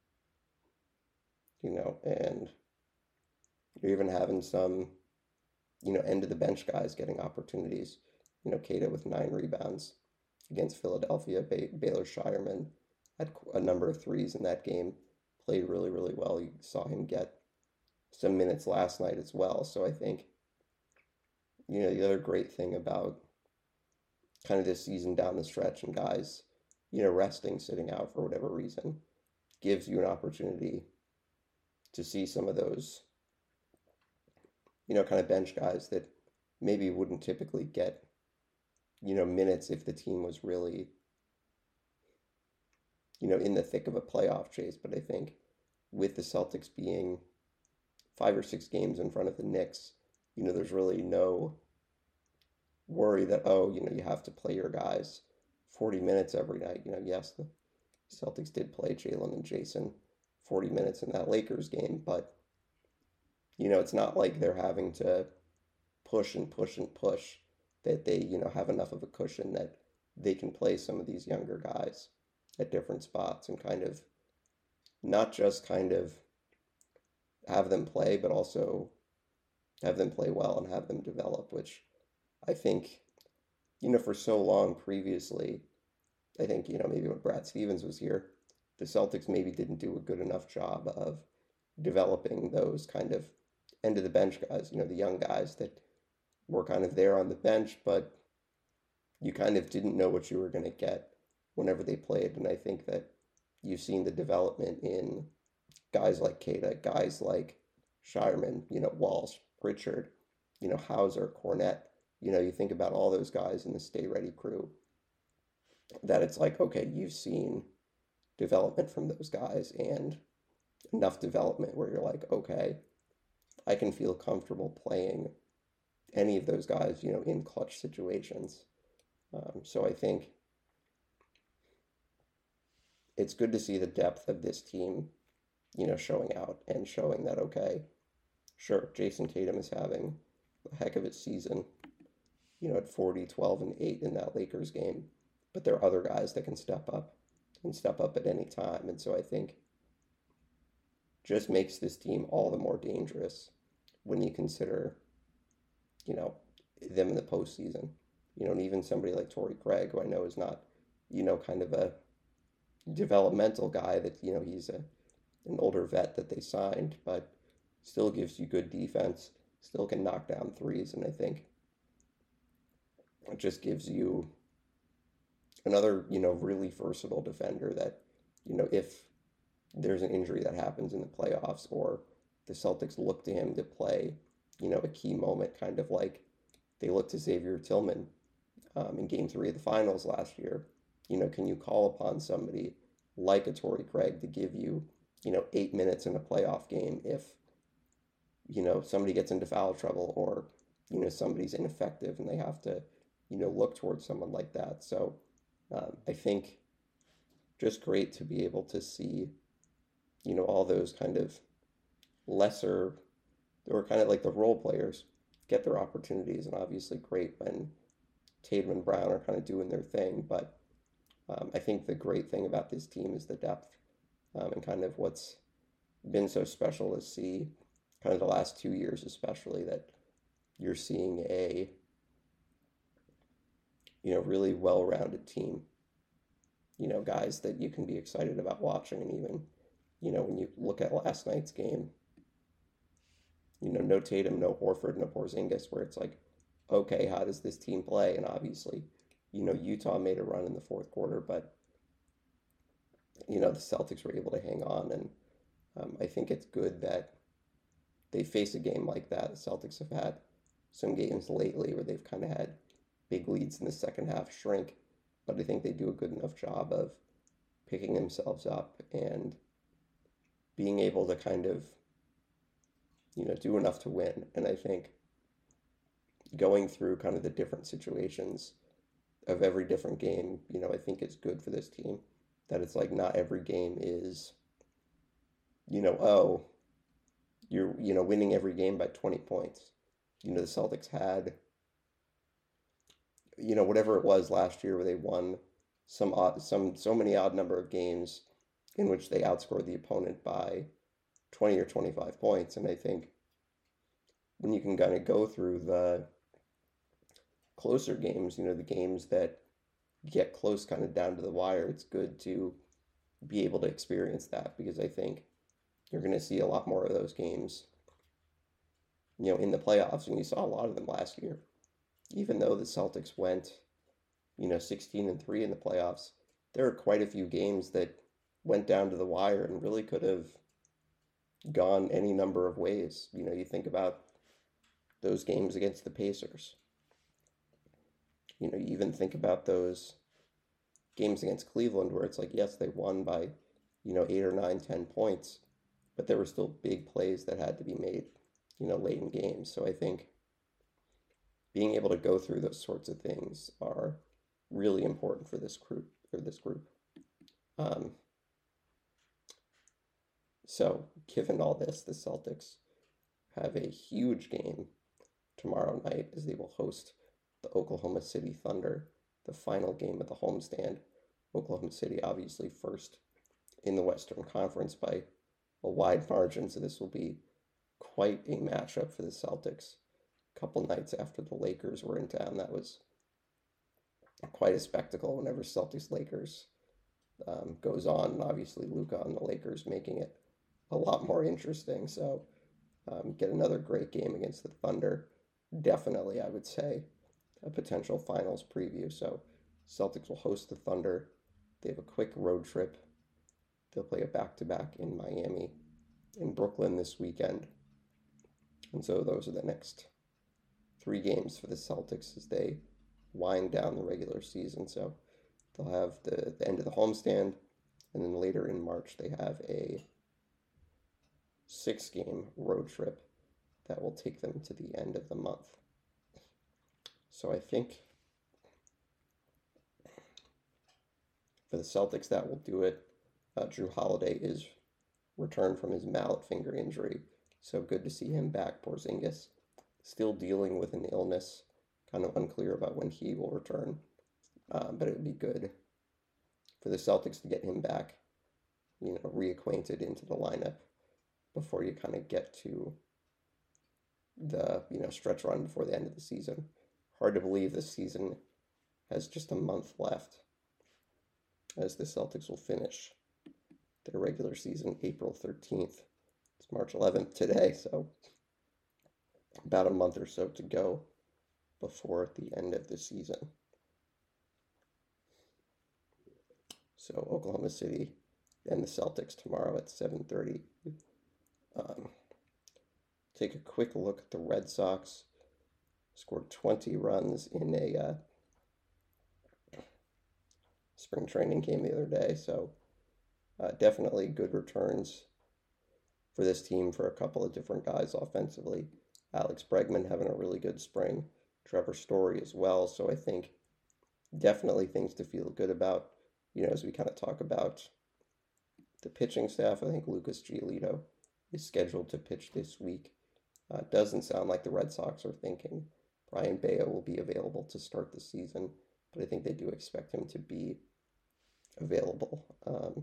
You know, and you're even having some, you know, end of the bench guys getting opportunities. You know, Keita with nine rebounds against Philadelphia. Bay- Baylor Shireman had a number of threes in that game. Played really, really well. You saw him get some minutes last night as well. So I think, you know, the other great thing about kind of this season down the stretch and guys, you know, resting, sitting out for whatever reason, gives you an opportunity to see some of those, you know, kind of bench guys that maybe wouldn't typically get, you know, minutes if the team was really, you know, in the thick of a playoff chase. But I think with the Celtics being five or six games in front of the Knicks, you know, there's really no worry that, oh, you know, you have to play your guys forty minutes every night. You know, yes, the Celtics did play Jalen and Jason forty minutes in that Lakers game, but, you know, it's not like they're having to push and push and push, that they, you know, have enough of a cushion that they can play some of these younger guys at different spots and kind of not just kind of have them play, but also have them play well and have them develop, which I think, you know, for so long previously, I think, you know, maybe when Brad Stevens was here, the Celtics maybe didn't do a good enough job of developing those kind of end of the bench guys, you know, the young guys that were kind of there on the bench, but you kind of didn't know what you were going to get whenever they played. And I think that you've seen the development in guys like Queta, guys like Shireman, you know, Walsh, Pritchard, you know, Hauser, Cornette. You know, you think about all those guys in the Stay Ready crew, that it's like, okay, you've seen development from those guys and enough development where you're like, okay, I can feel comfortable playing any of those guys, you know, in clutch situations. Um, so I think it's good to see the depth of this team, you know, showing out and showing that, okay, sure, Jason Tatum is having a heck of a season, you know, at forty, twelve, and eight in that Lakers game, but there are other guys that can step up and step up at any time. And so I think just makes this team all the more dangerous when you consider, you know, them in the postseason. You know, and even somebody like Torrey Craig, who I know is not, you know, kind of a developmental guy, that, you know, he's a an older vet that they signed, but still gives you good defense, still can knock down threes, and I think it just gives you another, you know, really versatile defender that, you know, if there's an injury that happens in the playoffs or the Celtics look to him to play, you know, a key moment, kind of like they looked to Xavier Tillman um, in game three of the finals last year. You know, can you call upon somebody like a Torrey Craig to give you, you know, eight minutes in a playoff game if, you know, somebody gets into foul trouble or, you know, somebody's ineffective and they have to, you know, look towards someone like that. So um, I think just great to be able to see, you know, all those kind of lesser, or kind of like the role players get their opportunities. And obviously great when Tatum and Brown are kind of doing their thing. But um, I think the great thing about this team is the depth um, and kind of what's been so special to see kind of the last two years, especially, that you're seeing a, you know, really well-rounded team, you know, guys that you can be excited about watching. And even, you know, when you look at last night's game, you know, no Tatum, no Horford, no Porzingis, where it's like, okay, how does this team play? And obviously, you know, Utah made a run in the fourth quarter, but, you know, the Celtics were able to hang on. And um, I think it's good that they face a game like that. The Celtics have had some games lately where they've kind of had big leads in the second half shrink, but I think they do a good enough job of picking themselves up and being able to kind of, you know, do enough to win. And I think going through kind of the different situations of every different game, you know, I think it's good for this team that it's like not every game is, you know, oh, you're, you know, winning every game by twenty points. You know, the Celtics had, you know, whatever it was last year where they won some odd, some, so many odd number of games in which they outscored the opponent by twenty or twenty-five points. And I think when you can kind of go through the closer games, you know, the games that get close kind of down to the wire, it's good to be able to experience that, because I think you're going to see a lot more of those games, you know, in the playoffs. And you saw a lot of them last year. Even though the Celtics went, you know, sixteen and three in the playoffs, there are quite a few games that went down to the wire and really could have gone any number of ways. You know, you think about those games against the Pacers. You know, you even think about those games against Cleveland where it's like, yes, they won by, you know, eight or nine, ten points, but there were still big plays that had to be made, you know, late in games. So I think being able to go through those sorts of things are really important for this group. For this group. Um, so, given all this, the Celtics have a huge game tomorrow night as they will host the Oklahoma City Thunder, the final game of the homestand. Oklahoma City obviously first in the Western Conference by a wide margin, so this will be quite a matchup for the Celtics. A couple nights after the Lakers were in town, that was quite a spectacle whenever Celtics Lakers um, goes on, and obviously Luka on the Lakers making it a lot more interesting. So um, get another great game against the Thunder. Definitely, I would say, a potential finals preview. So Celtics will host the Thunder. They have a quick road trip. They'll play a back-to-back in Miami, in Brooklyn this weekend. And so those are the next three games for the Celtics as they wind down the regular season. So they'll have the, the end of the homestand, and then later in March they have a six-game road trip that will take them to the end of the month. So I think for the Celtics that will do it. Uh, Jrue Holiday is returned from his mallet finger injury, so good to see him back. Porzingis still dealing with an illness, kind of unclear about when he will return, um, but it would be good for the Celtics to get him back, you know, reacquainted into the lineup before you kind of get to the, you know, stretch run before the end of the season. Hard to believe this season has just a month left, as the Celtics will finish their regular season April thirteenth. It's March eleventh today, so about a month or so to go before the end of the season. So Oklahoma City and the Celtics tomorrow at seven thirty. Um, take a quick look at the Red Sox. Scored twenty runs in a uh, spring training game the other day, so uh, definitely good returns for this team for a couple of different guys offensively. Alex Bregman having a really good spring, Trevor Story as well, so I think definitely things to feel good about. You know, as we kind of talk about the pitching staff, I think Lucas Giolito is scheduled to pitch this week. Uh, doesn't sound like the Red Sox are thinking Brian Bayo will be available to start the season, but I think they do expect him to be available um,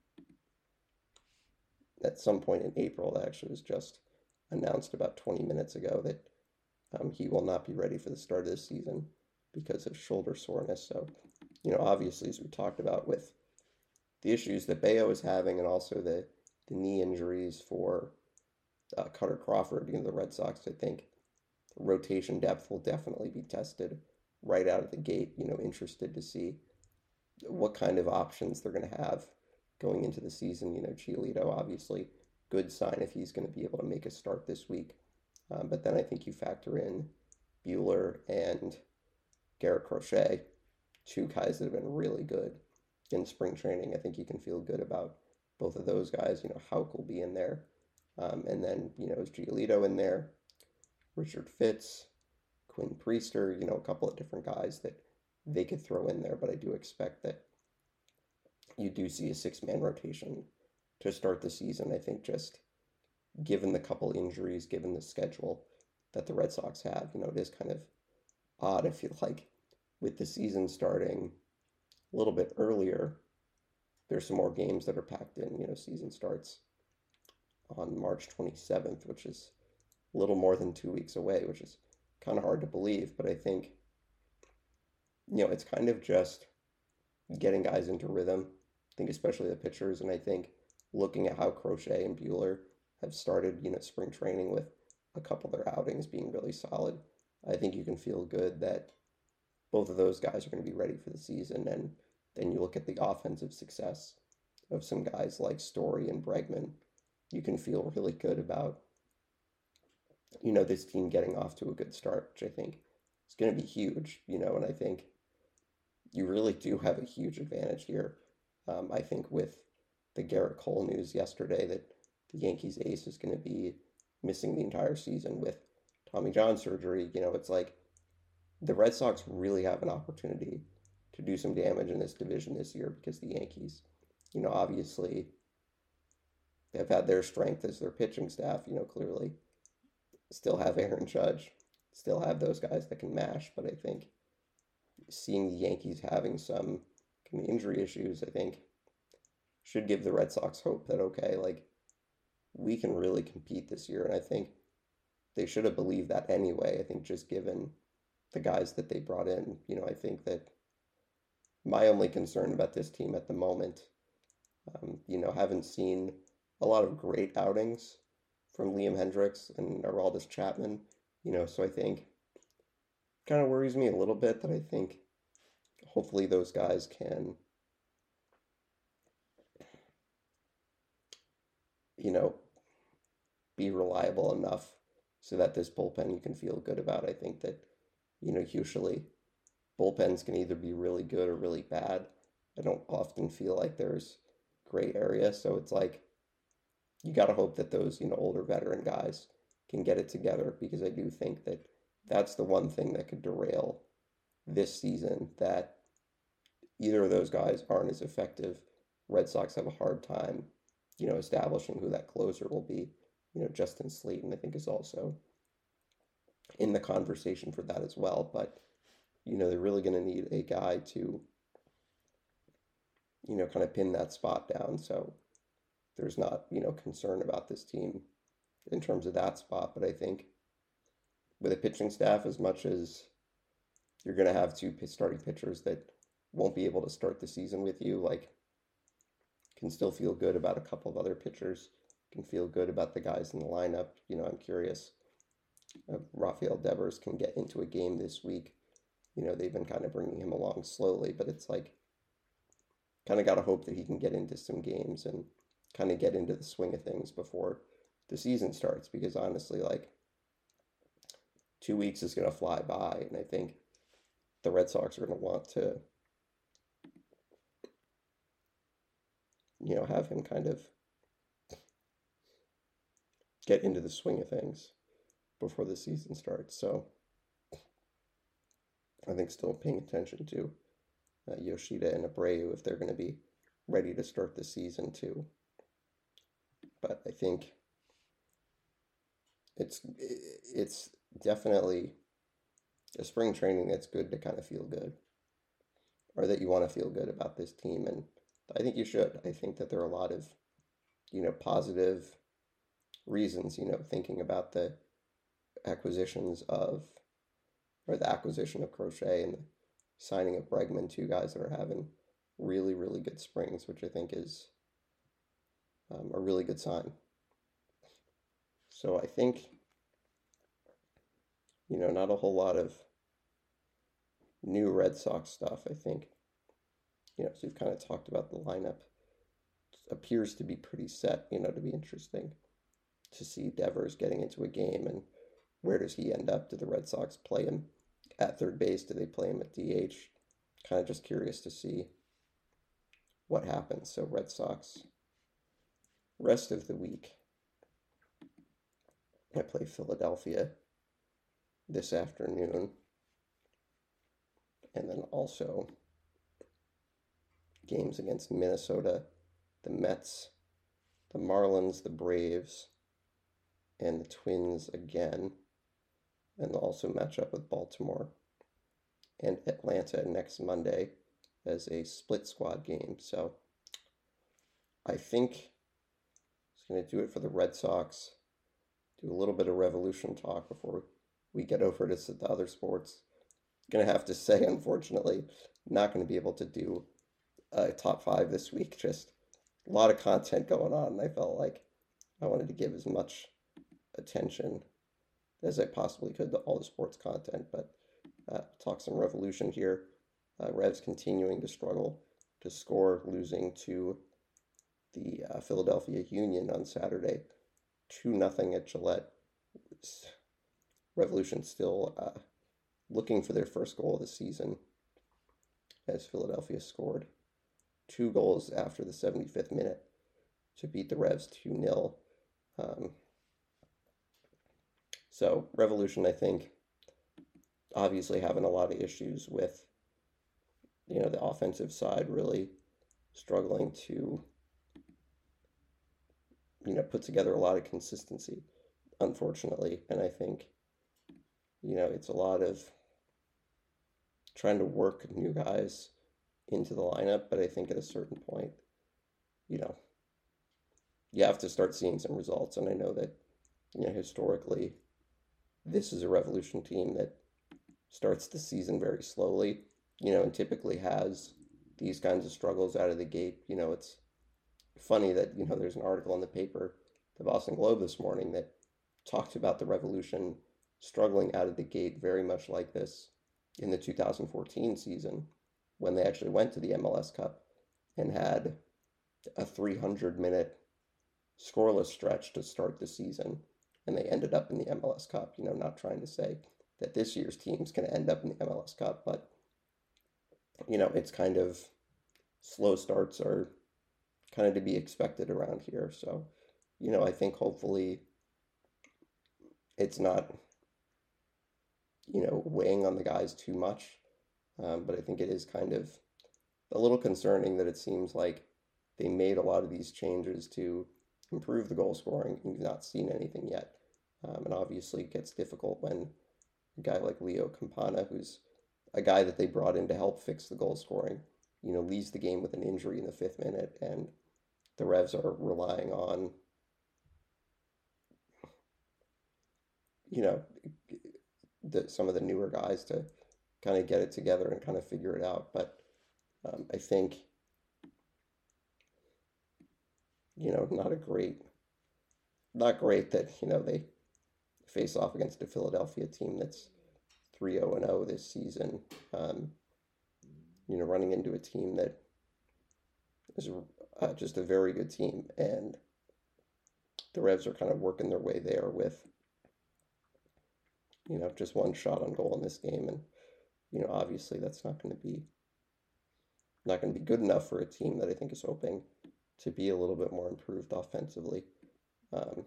at some point in April. That actually was just announced about twenty minutes ago that um, he will not be ready for the start of the season because of shoulder soreness. So, you know, obviously, as we talked about with the issues that Bayo is having and also the, the knee injuries for uh, Cutter Crawford, you know, the Red Sox, I think rotation depth will definitely be tested right out of the gate. You know, interested to see what kind of options they're going to have going into the season. You know, Giolito, obviously, good sign if he's going to be able to make a start this week. Um, but then I think you factor in Buehler and Garrett Crochet, two guys that have been really good in spring training. I think you can feel good about both of those guys. You know, Houck will be in there. Um, and then, you know, is Giolito in there? Richard Fitz, Quinn Priester, you know, a couple of different guys that they could throw in there. But I do expect that you do see a six-man rotation to start the season. I think just given the couple injuries, given the schedule that the Red Sox have, you know, it is kind of odd. I feel like with the season starting a little bit earlier, there's some more games that are packed in. You know, season starts on March twenty-seventh, which is a little more than two weeks away, which is kind of hard to believe. But I think, you know, it's kind of just getting guys into rhythm. I think especially the pitchers, and I think looking at how Crochet and Buehler have started, you know, spring training with a couple of their outings being really solid, I think you can feel good that both of those guys are going to be ready for the season. And then you look at the offensive success of some guys like Story and Bregman, you can feel really good about, you know, this team getting off to a good start, which I think is going to be huge, you know, and I think you really do have a huge advantage here. Um, I think with the Garrett Cole news yesterday that the Yankees ace is going to be missing the entire season with Tommy John surgery. You know, it's like the Red Sox really have an opportunity to do some damage in this division this year because the Yankees, you know, obviously they've had their strength as their pitching staff, you know, clearly still have Aaron Judge, still have those guys that can mash. But I think seeing the Yankees having some kind of injury issues, I think should give the Red Sox hope that, okay, like we can really compete this year. And I think they should have believed that anyway. I think just given the guys that they brought in, you know, I think that my only concern about this team at the moment, um, you know, haven't seen a lot of great outings from Liam Hendriks and Aroldis Chapman, you know, so I think kind of worries me a little bit that I think hopefully those guys can, you know, be reliable enough so that this bullpen you can feel good about. I think that, you know, usually bullpens can either be really good or really bad. I don't often feel like there's gray area, so it's like you got to hope that those, you know, older veteran guys can get it together, because I do think that that's the one thing that could derail this season, that either of those guys aren't as effective. Red Sox have a hard time, you know, establishing who that closer will be. You know, Justin Slayton, I think, is also in the conversation for that as well. But, you know, they're really going to need a guy to, you know, kind of pin that spot down. So there's not, you know, concern about this team in terms of that spot. But I think with a pitching staff, as much as you're going to have two starting pitchers that won't be able to start the season with you, like, can still feel good about a couple of other pitchers, can feel good about the guys in the lineup. You know, I'm curious if Rafael Devers can get into a game this week. You know, they've been kind of bringing him along slowly, but it's like, kind of got to hope that he can get into some games and kind of get into the swing of things before the season starts, because honestly, like, two weeks is going to fly by, and I think the Red Sox are going to want to, you know, have him kind of get into the swing of things before the season starts. So I think still paying attention to uh, Yoshida and Abreu if they're going to be ready to start the season too. But I think it's it's definitely a spring training that's good to kind of feel good, or that you want to feel good about this team. And I think you should. I think that there are a lot of, you know, positive reasons, you know, thinking about the acquisitions of, or the acquisition of Crochet and the signing of Bregman, two guys that are having really, really good springs, which I think is um, a really good sign. So I think, you know, not a whole lot of new Red Sox stuff. I think, you know, so we've kind of talked about the lineup. It appears to be pretty set, you know, to be interesting to see Devers getting into a game, and where does he end up? Do the Red Sox play him at third base? Do they play him at D H? Kind of just curious to see what happens. So Red Sox, rest of the week, I play Philadelphia this afternoon, and then also games against Minnesota, the Mets, the Marlins, the Braves, and the Twins again, and also match up with Baltimore and Atlanta next Monday as a split squad game. So I think it's going to do it for the Red Sox. Do a little bit of Revolution talk before we get over to the other sports. Going to have to say, unfortunately, not going to be able to do a top five this week. Just a lot of content going on, and I felt like I wanted to give as much attention as I possibly could to all the sports content. But uh, talk some Revolution here. Uh, Revs continuing to struggle to score, losing to the uh, Philadelphia Union on Saturday, two nothing at Gillette. Revolution still uh, looking for their first goal of the season, as Philadelphia scored two goals after the seventy-fifth minute to beat the Revs two nil. Um, so Revolution, I think, obviously having a lot of issues with, you know, the offensive side really struggling to, you know, put together a lot of consistency, unfortunately. And I think, you know, it's a lot of trying to work new guys into the lineup, but I think at a certain point, you know, you have to start seeing some results. And I know that, you know, historically, this is a Revolution team that starts the season very slowly, you know, and typically has these kinds of struggles out of the gate. You know, it's funny that, you know, there's an article in the paper, the Boston Globe this morning, that talked about the Revolution struggling out of the gate very much like this in the two thousand fourteen season when they actually went to the M L S Cup and had a three hundred minute scoreless stretch to start the season, and they ended up in the M L S Cup. You know, not trying to say that this year's team's going to end up in the M L S Cup, but, you know, it's kind of slow starts are kind of to be expected around here. So, you know, I think hopefully it's not, you know, weighing on the guys too much. Um, but I think it is kind of a little concerning that it seems like they made a lot of these changes to improve the goal scoring, and you've not seen anything yet. Um, and obviously, it gets difficult when a guy like Leo Campana, who's a guy that they brought in to help fix the goal scoring, you know, leaves the game with an injury in the fifth minute, and the Revs are relying on, you know, the, some of the newer guys to kind of get it together and kind of figure it out. But um, I think, you know, not a great, not great that, you know, they face off against a Philadelphia team that's three oh and oh this season. Um, you know, running into a team that is uh, just a very good team, and the Revs are kind of working their way there with, you know, just one shot on goal in this game, and, you know, obviously that's not going to be not going to be good enough for a team that I think is hoping to be a little bit more improved offensively. Um,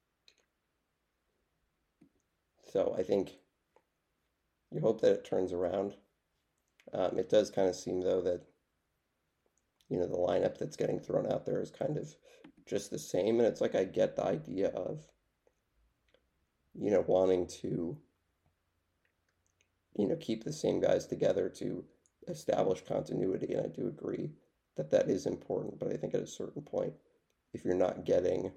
so I think you hope that it turns around. Um, it does kind of seem, though, that, you know, the lineup that's getting thrown out there is kind of just the same. And it's like I get the idea of, you know, wanting to, you know, keep the same guys together to establish continuity. And I do agree that that is important. But I think at a certain point, if you're not getting,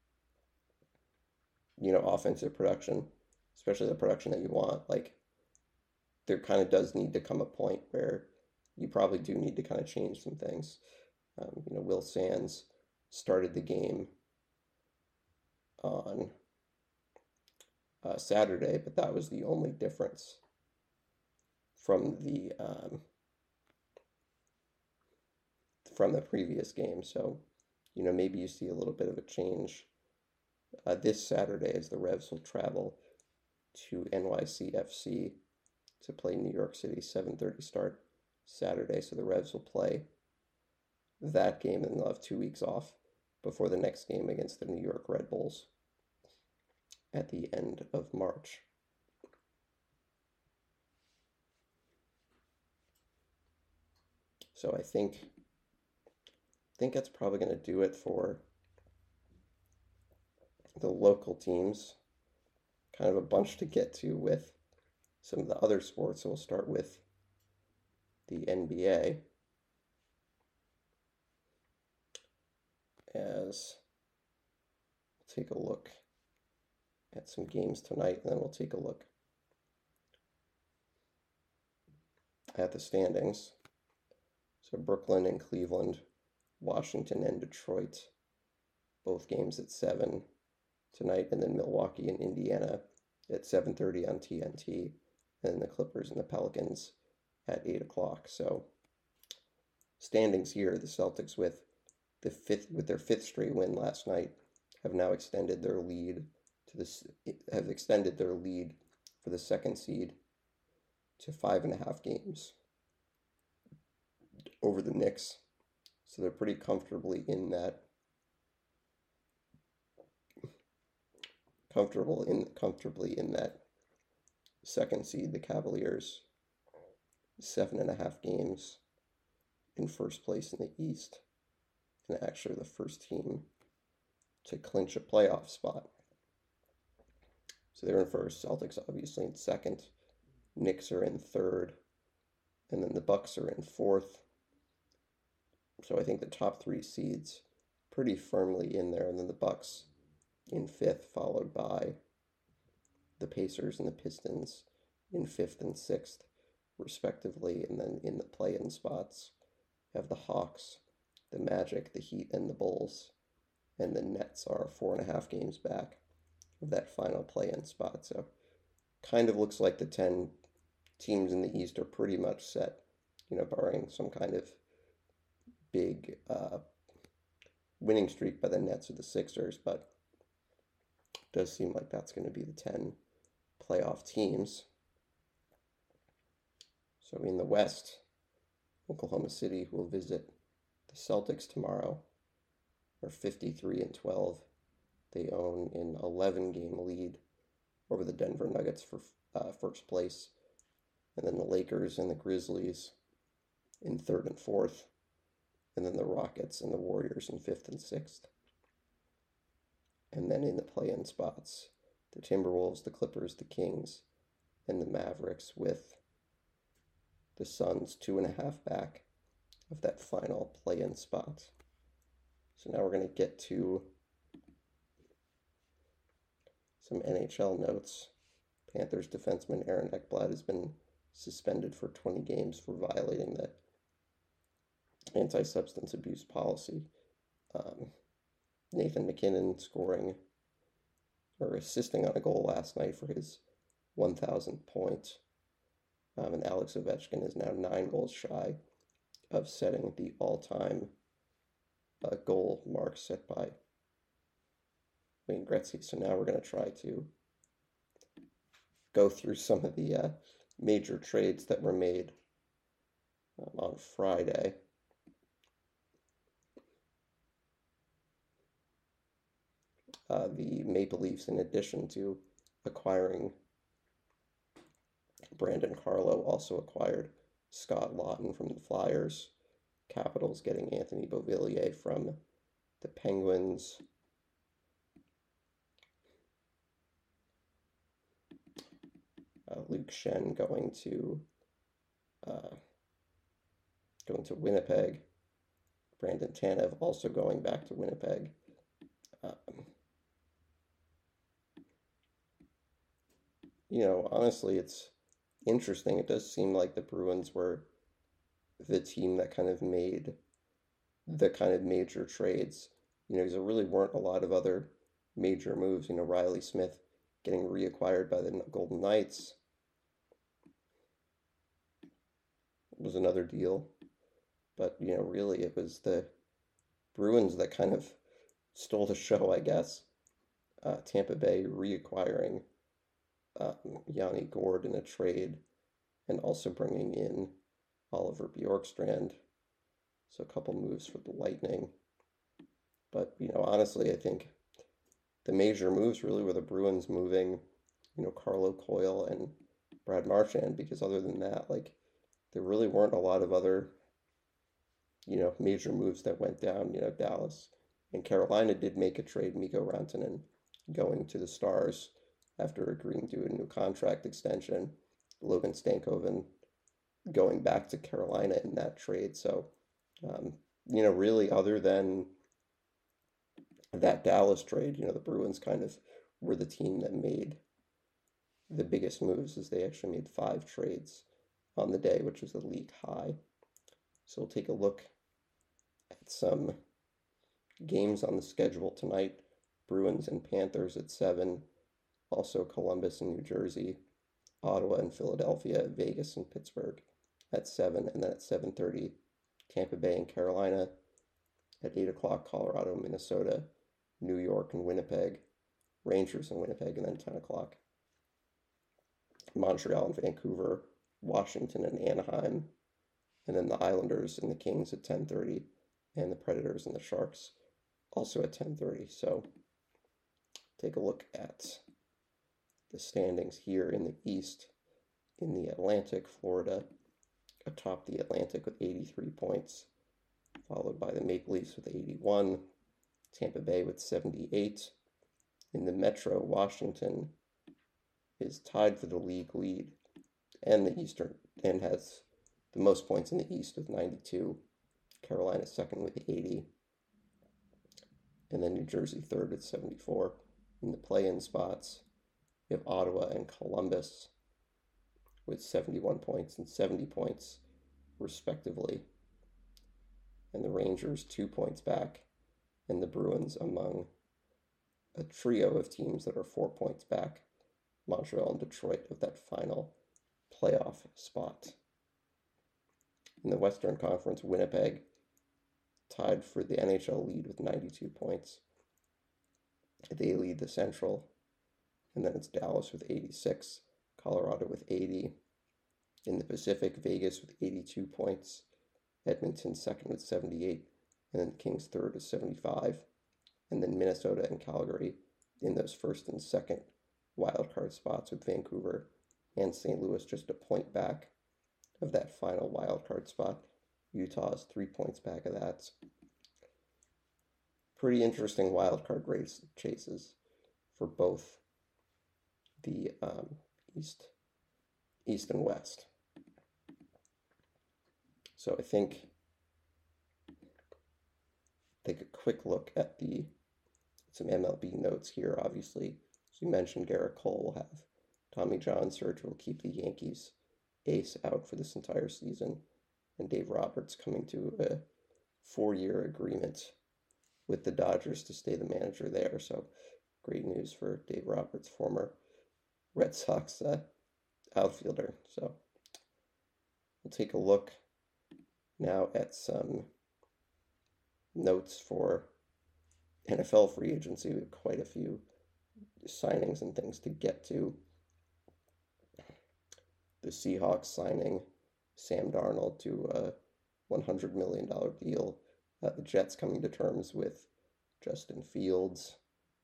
you know, offensive production, especially the production that you want, like, there kind of does need to come a point where you probably do need to kind of change some things. Um, you know, Will Sands started the game on uh, Saturday, but that was the only difference from the um, from the previous game. So, you know, maybe you see a little bit of a change uh, this Saturday as the Revs will travel to N Y C F C to play New York City. seven thirty start Saturday. So the Revs will play that game, and they'll have two weeks off before the next game against the New York Red Bulls at the end of March. So I think I think that's probably going to do it for the local teams. Kind of a bunch to get to with some of the other sports. So we'll start with the N B A, as we'll take a look at some games tonight, and then we'll take a look at the standings. So Brooklyn and Cleveland, Washington and Detroit, both games at seven tonight, and then Milwaukee and Indiana at seven thirty on T N T, and the Clippers and the Pelicans at eight o'clock. So standings here, the Celtics with the fifth with their fifth straight win last night have now extended their lead to this have extended their lead for the second seed to five and a half games over the Knicks. So they're pretty comfortably in that comfortable in comfortably in that second seed. The Cavaliers, seven and a half games in first place in the East, and actually the first team to clinch a playoff spot. So they're in first. Celtics obviously in second. Knicks are in third, and then the Bucks are in fourth. So I think the top three seeds pretty firmly in there, and then the Bucks in fifth, followed by the Pacers and the Pistons in fifth and sixth, respectively. And then in the play-in spots, you have the Hawks, the Magic, the Heat, and the Bulls. And the Nets are four and a half games back of that final play-in spot. So kind of looks like the ten teams in the East are pretty much set, you know, barring some kind of big uh, winning streak by the Nets or the Sixers, but it does seem like that's going to be the ten playoff teams. So in the West, Oklahoma City will visit the Celtics tomorrow. Are fifty-three and twelve. They own an eleven game lead over the Denver Nuggets for uh, first place. And then the Lakers and the Grizzlies in third and fourth. And then the Rockets and the Warriors in fifth and sixth. And then in the play-in spots, the Timberwolves, the Clippers, the Kings, and the Mavericks, with the Suns two and a half back of that final play-in spot. So now we're going to get to some N H L notes. Panthers defenseman Aaron Ekblad has been suspended for twenty games for violating the anti-substance abuse policy. Um, Nathan MacKinnon scoring or assisting on a goal last night for his one thousandth point. Um, and Alex Ovechkin is now nine goals shy of setting the all-time uh, goal mark set by Wayne Gretzky. So now we're going to try to go through some of the uh, major trades that were made um, on Friday. Uh, the Maple Leafs, in addition to acquiring Brandon Carlo, also acquired Scott Lawton from the Flyers. Capitals getting Anthony Beauvillier from the Penguins. Uh, Luke Schenn going to uh, going to Winnipeg. Brandon Tanev also going back to Winnipeg. Um, you know, honestly, it's interesting. It does seem like the Bruins were the team that kind of made the kind of major trades. You know, because there really weren't a lot of other major moves. You know, Riley Smith getting reacquired by the Golden Knights was another deal. But, you know, really it was the Bruins that kind of stole the show, I guess. Uh, Tampa Bay reacquiring um, Yanni Gourde in a trade, and also bringing in Oliver Bjorkstrand. So a couple moves for the Lightning. But, you know, honestly, I think the major moves really were the Bruins moving, you know, Carlo Coyle and Brad Marchand, because other than that, like, there really weren't a lot of other, you know, major moves that went down. You know, Dallas and Carolina did make a trade, Mikko Rantanen going to the Stars after agreeing to a new contract extension. Logan Stankoven going back to Carolina in that trade. So, um, you know, really other than that Dallas trade, you know, the Bruins kind of were the team that made the biggest moves, as they actually made five trades on the day, which was a league high. So we'll take a look at some games on the schedule tonight. Bruins and Panthers at seven. Also Columbus and New Jersey, Ottawa and Philadelphia, Vegas and Pittsburgh at seven. And then at seven thirty, Tampa Bay and Carolina. At eight o'clock, Colorado, Minnesota, New York and Winnipeg, Rangers and Winnipeg. And then ten o'clock, Montreal and Vancouver, Washington and Anaheim. And then the Islanders and the Kings at ten thirty, and the Predators and the Sharks also at ten thirty. So take a look at the standings here in the East. In the Atlantic, Florida atop the Atlantic with eighty-three points, followed by the Maple Leafs with eighty-one, Tampa Bay with seventy-eight. In the Metro, Washington is tied for the league lead and the Eastern and has the most points in the East with ninety-two. Carolina second with eighty. And then New Jersey third with seventy-four. In the play-in spots, you have Ottawa and Columbus with seventy-one points and seventy points, respectively. And the Rangers two points back, and the Bruins among a trio of teams that are four points back, Montreal and Detroit, of that final playoff spot. In the Western Conference, Winnipeg tied for the N H L lead with ninety-two points. They lead the Central, and then it's Dallas with eighty-six, Colorado with eighty. In the Pacific, Vegas with eighty-two points, Edmonton second with seventy-eight, and then Kings third with seventy-five. And then Minnesota and Calgary in those first and second wildcard spots, with Vancouver and Saint Louis just a point back of that final wildcard spot. Utah is three points back of that. Pretty interesting wildcard race chases for both the um, East, East and West. So I think take a quick look at the some M L B notes here. Obviously, as we mentioned, Garrett Cole will have Tommy John surgery, will keep the Yankees ace out for this entire season, and Dave Roberts coming to a four-year agreement with the Dodgers to stay the manager there. So great news for Dave Roberts, former Red Sox uh, outfielder. So we'll take a look now at some notes for N F L free agency. We have quite a few signings and things to get to. The Seahawks signing Sam Darnold to a one hundred million dollars deal. Uh, the Jets coming to terms with Justin Fields.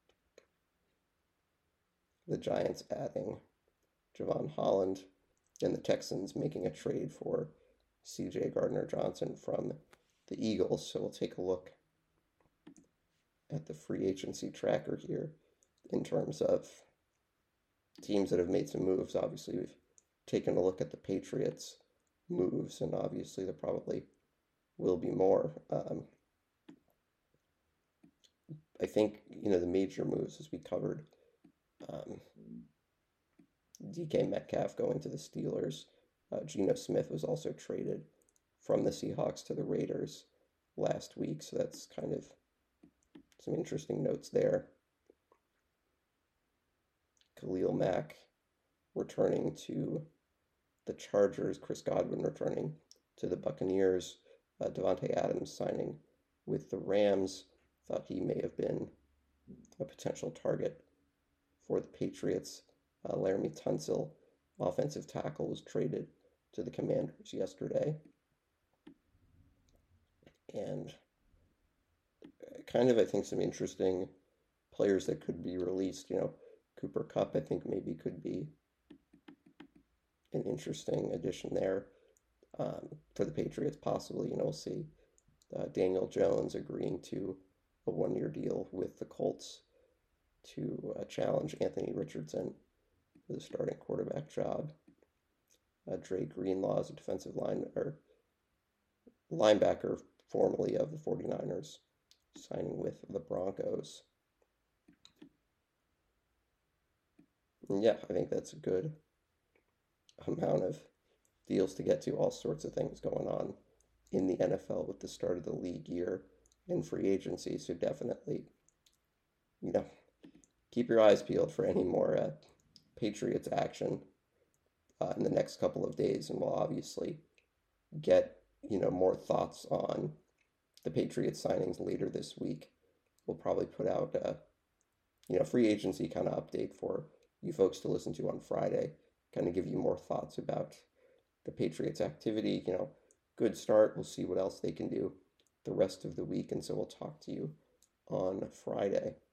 The Giants adding Javon Holland. And the Texans making a trade for C J Gardner-Johnson from the Eagles. So we'll take a look at the free agency tracker here in terms of teams that have made some moves. Obviously, we've taken a look at the Patriots' moves, and obviously there probably will be more. Um, I think, you know, the major moves, as we covered, um, D K Metcalf going to the Steelers. Uh, Geno Smith was also traded from the Seahawks to the Raiders last week, so that's kind of some interesting notes there. Khalil Mack returning to the Chargers. Chris Godwin returning to the Buccaneers. Uh, Devontae Adams signing with the Rams. Thought he may have been a potential target for the Patriots. Uh, Laramie Tunsil, offensive tackle, was traded to the Commanders yesterday. And kind of, I think, some interesting players that could be released. You know, Cooper Kupp, I think, maybe could be an interesting addition there um, for the Patriots, possibly. You know, we'll see. Uh, Daniel Jones agreeing to a one-year deal with the Colts to uh, challenge Anthony Richardson for the starting quarterback job. Uh, Dre Greenlaw is a defensive line or linebacker formerly of the forty-niners, signing with the Broncos. And yeah, I think that's a good amount of deals to get to. All sorts of things going on in the N F L with the start of the league year and free agency. So definitely, you know, keep your eyes peeled for any more uh, Patriots action uh, in the next couple of days. And we'll obviously get, you know, more thoughts on the Patriots signings later this week. We'll probably put out a, you know, free agency kind of update for you folks to listen to on Friday, kind of give you more thoughts about the Patriots activity. You know, good start. We'll see what else they can do the rest of the week. And so we'll talk to you on Friday.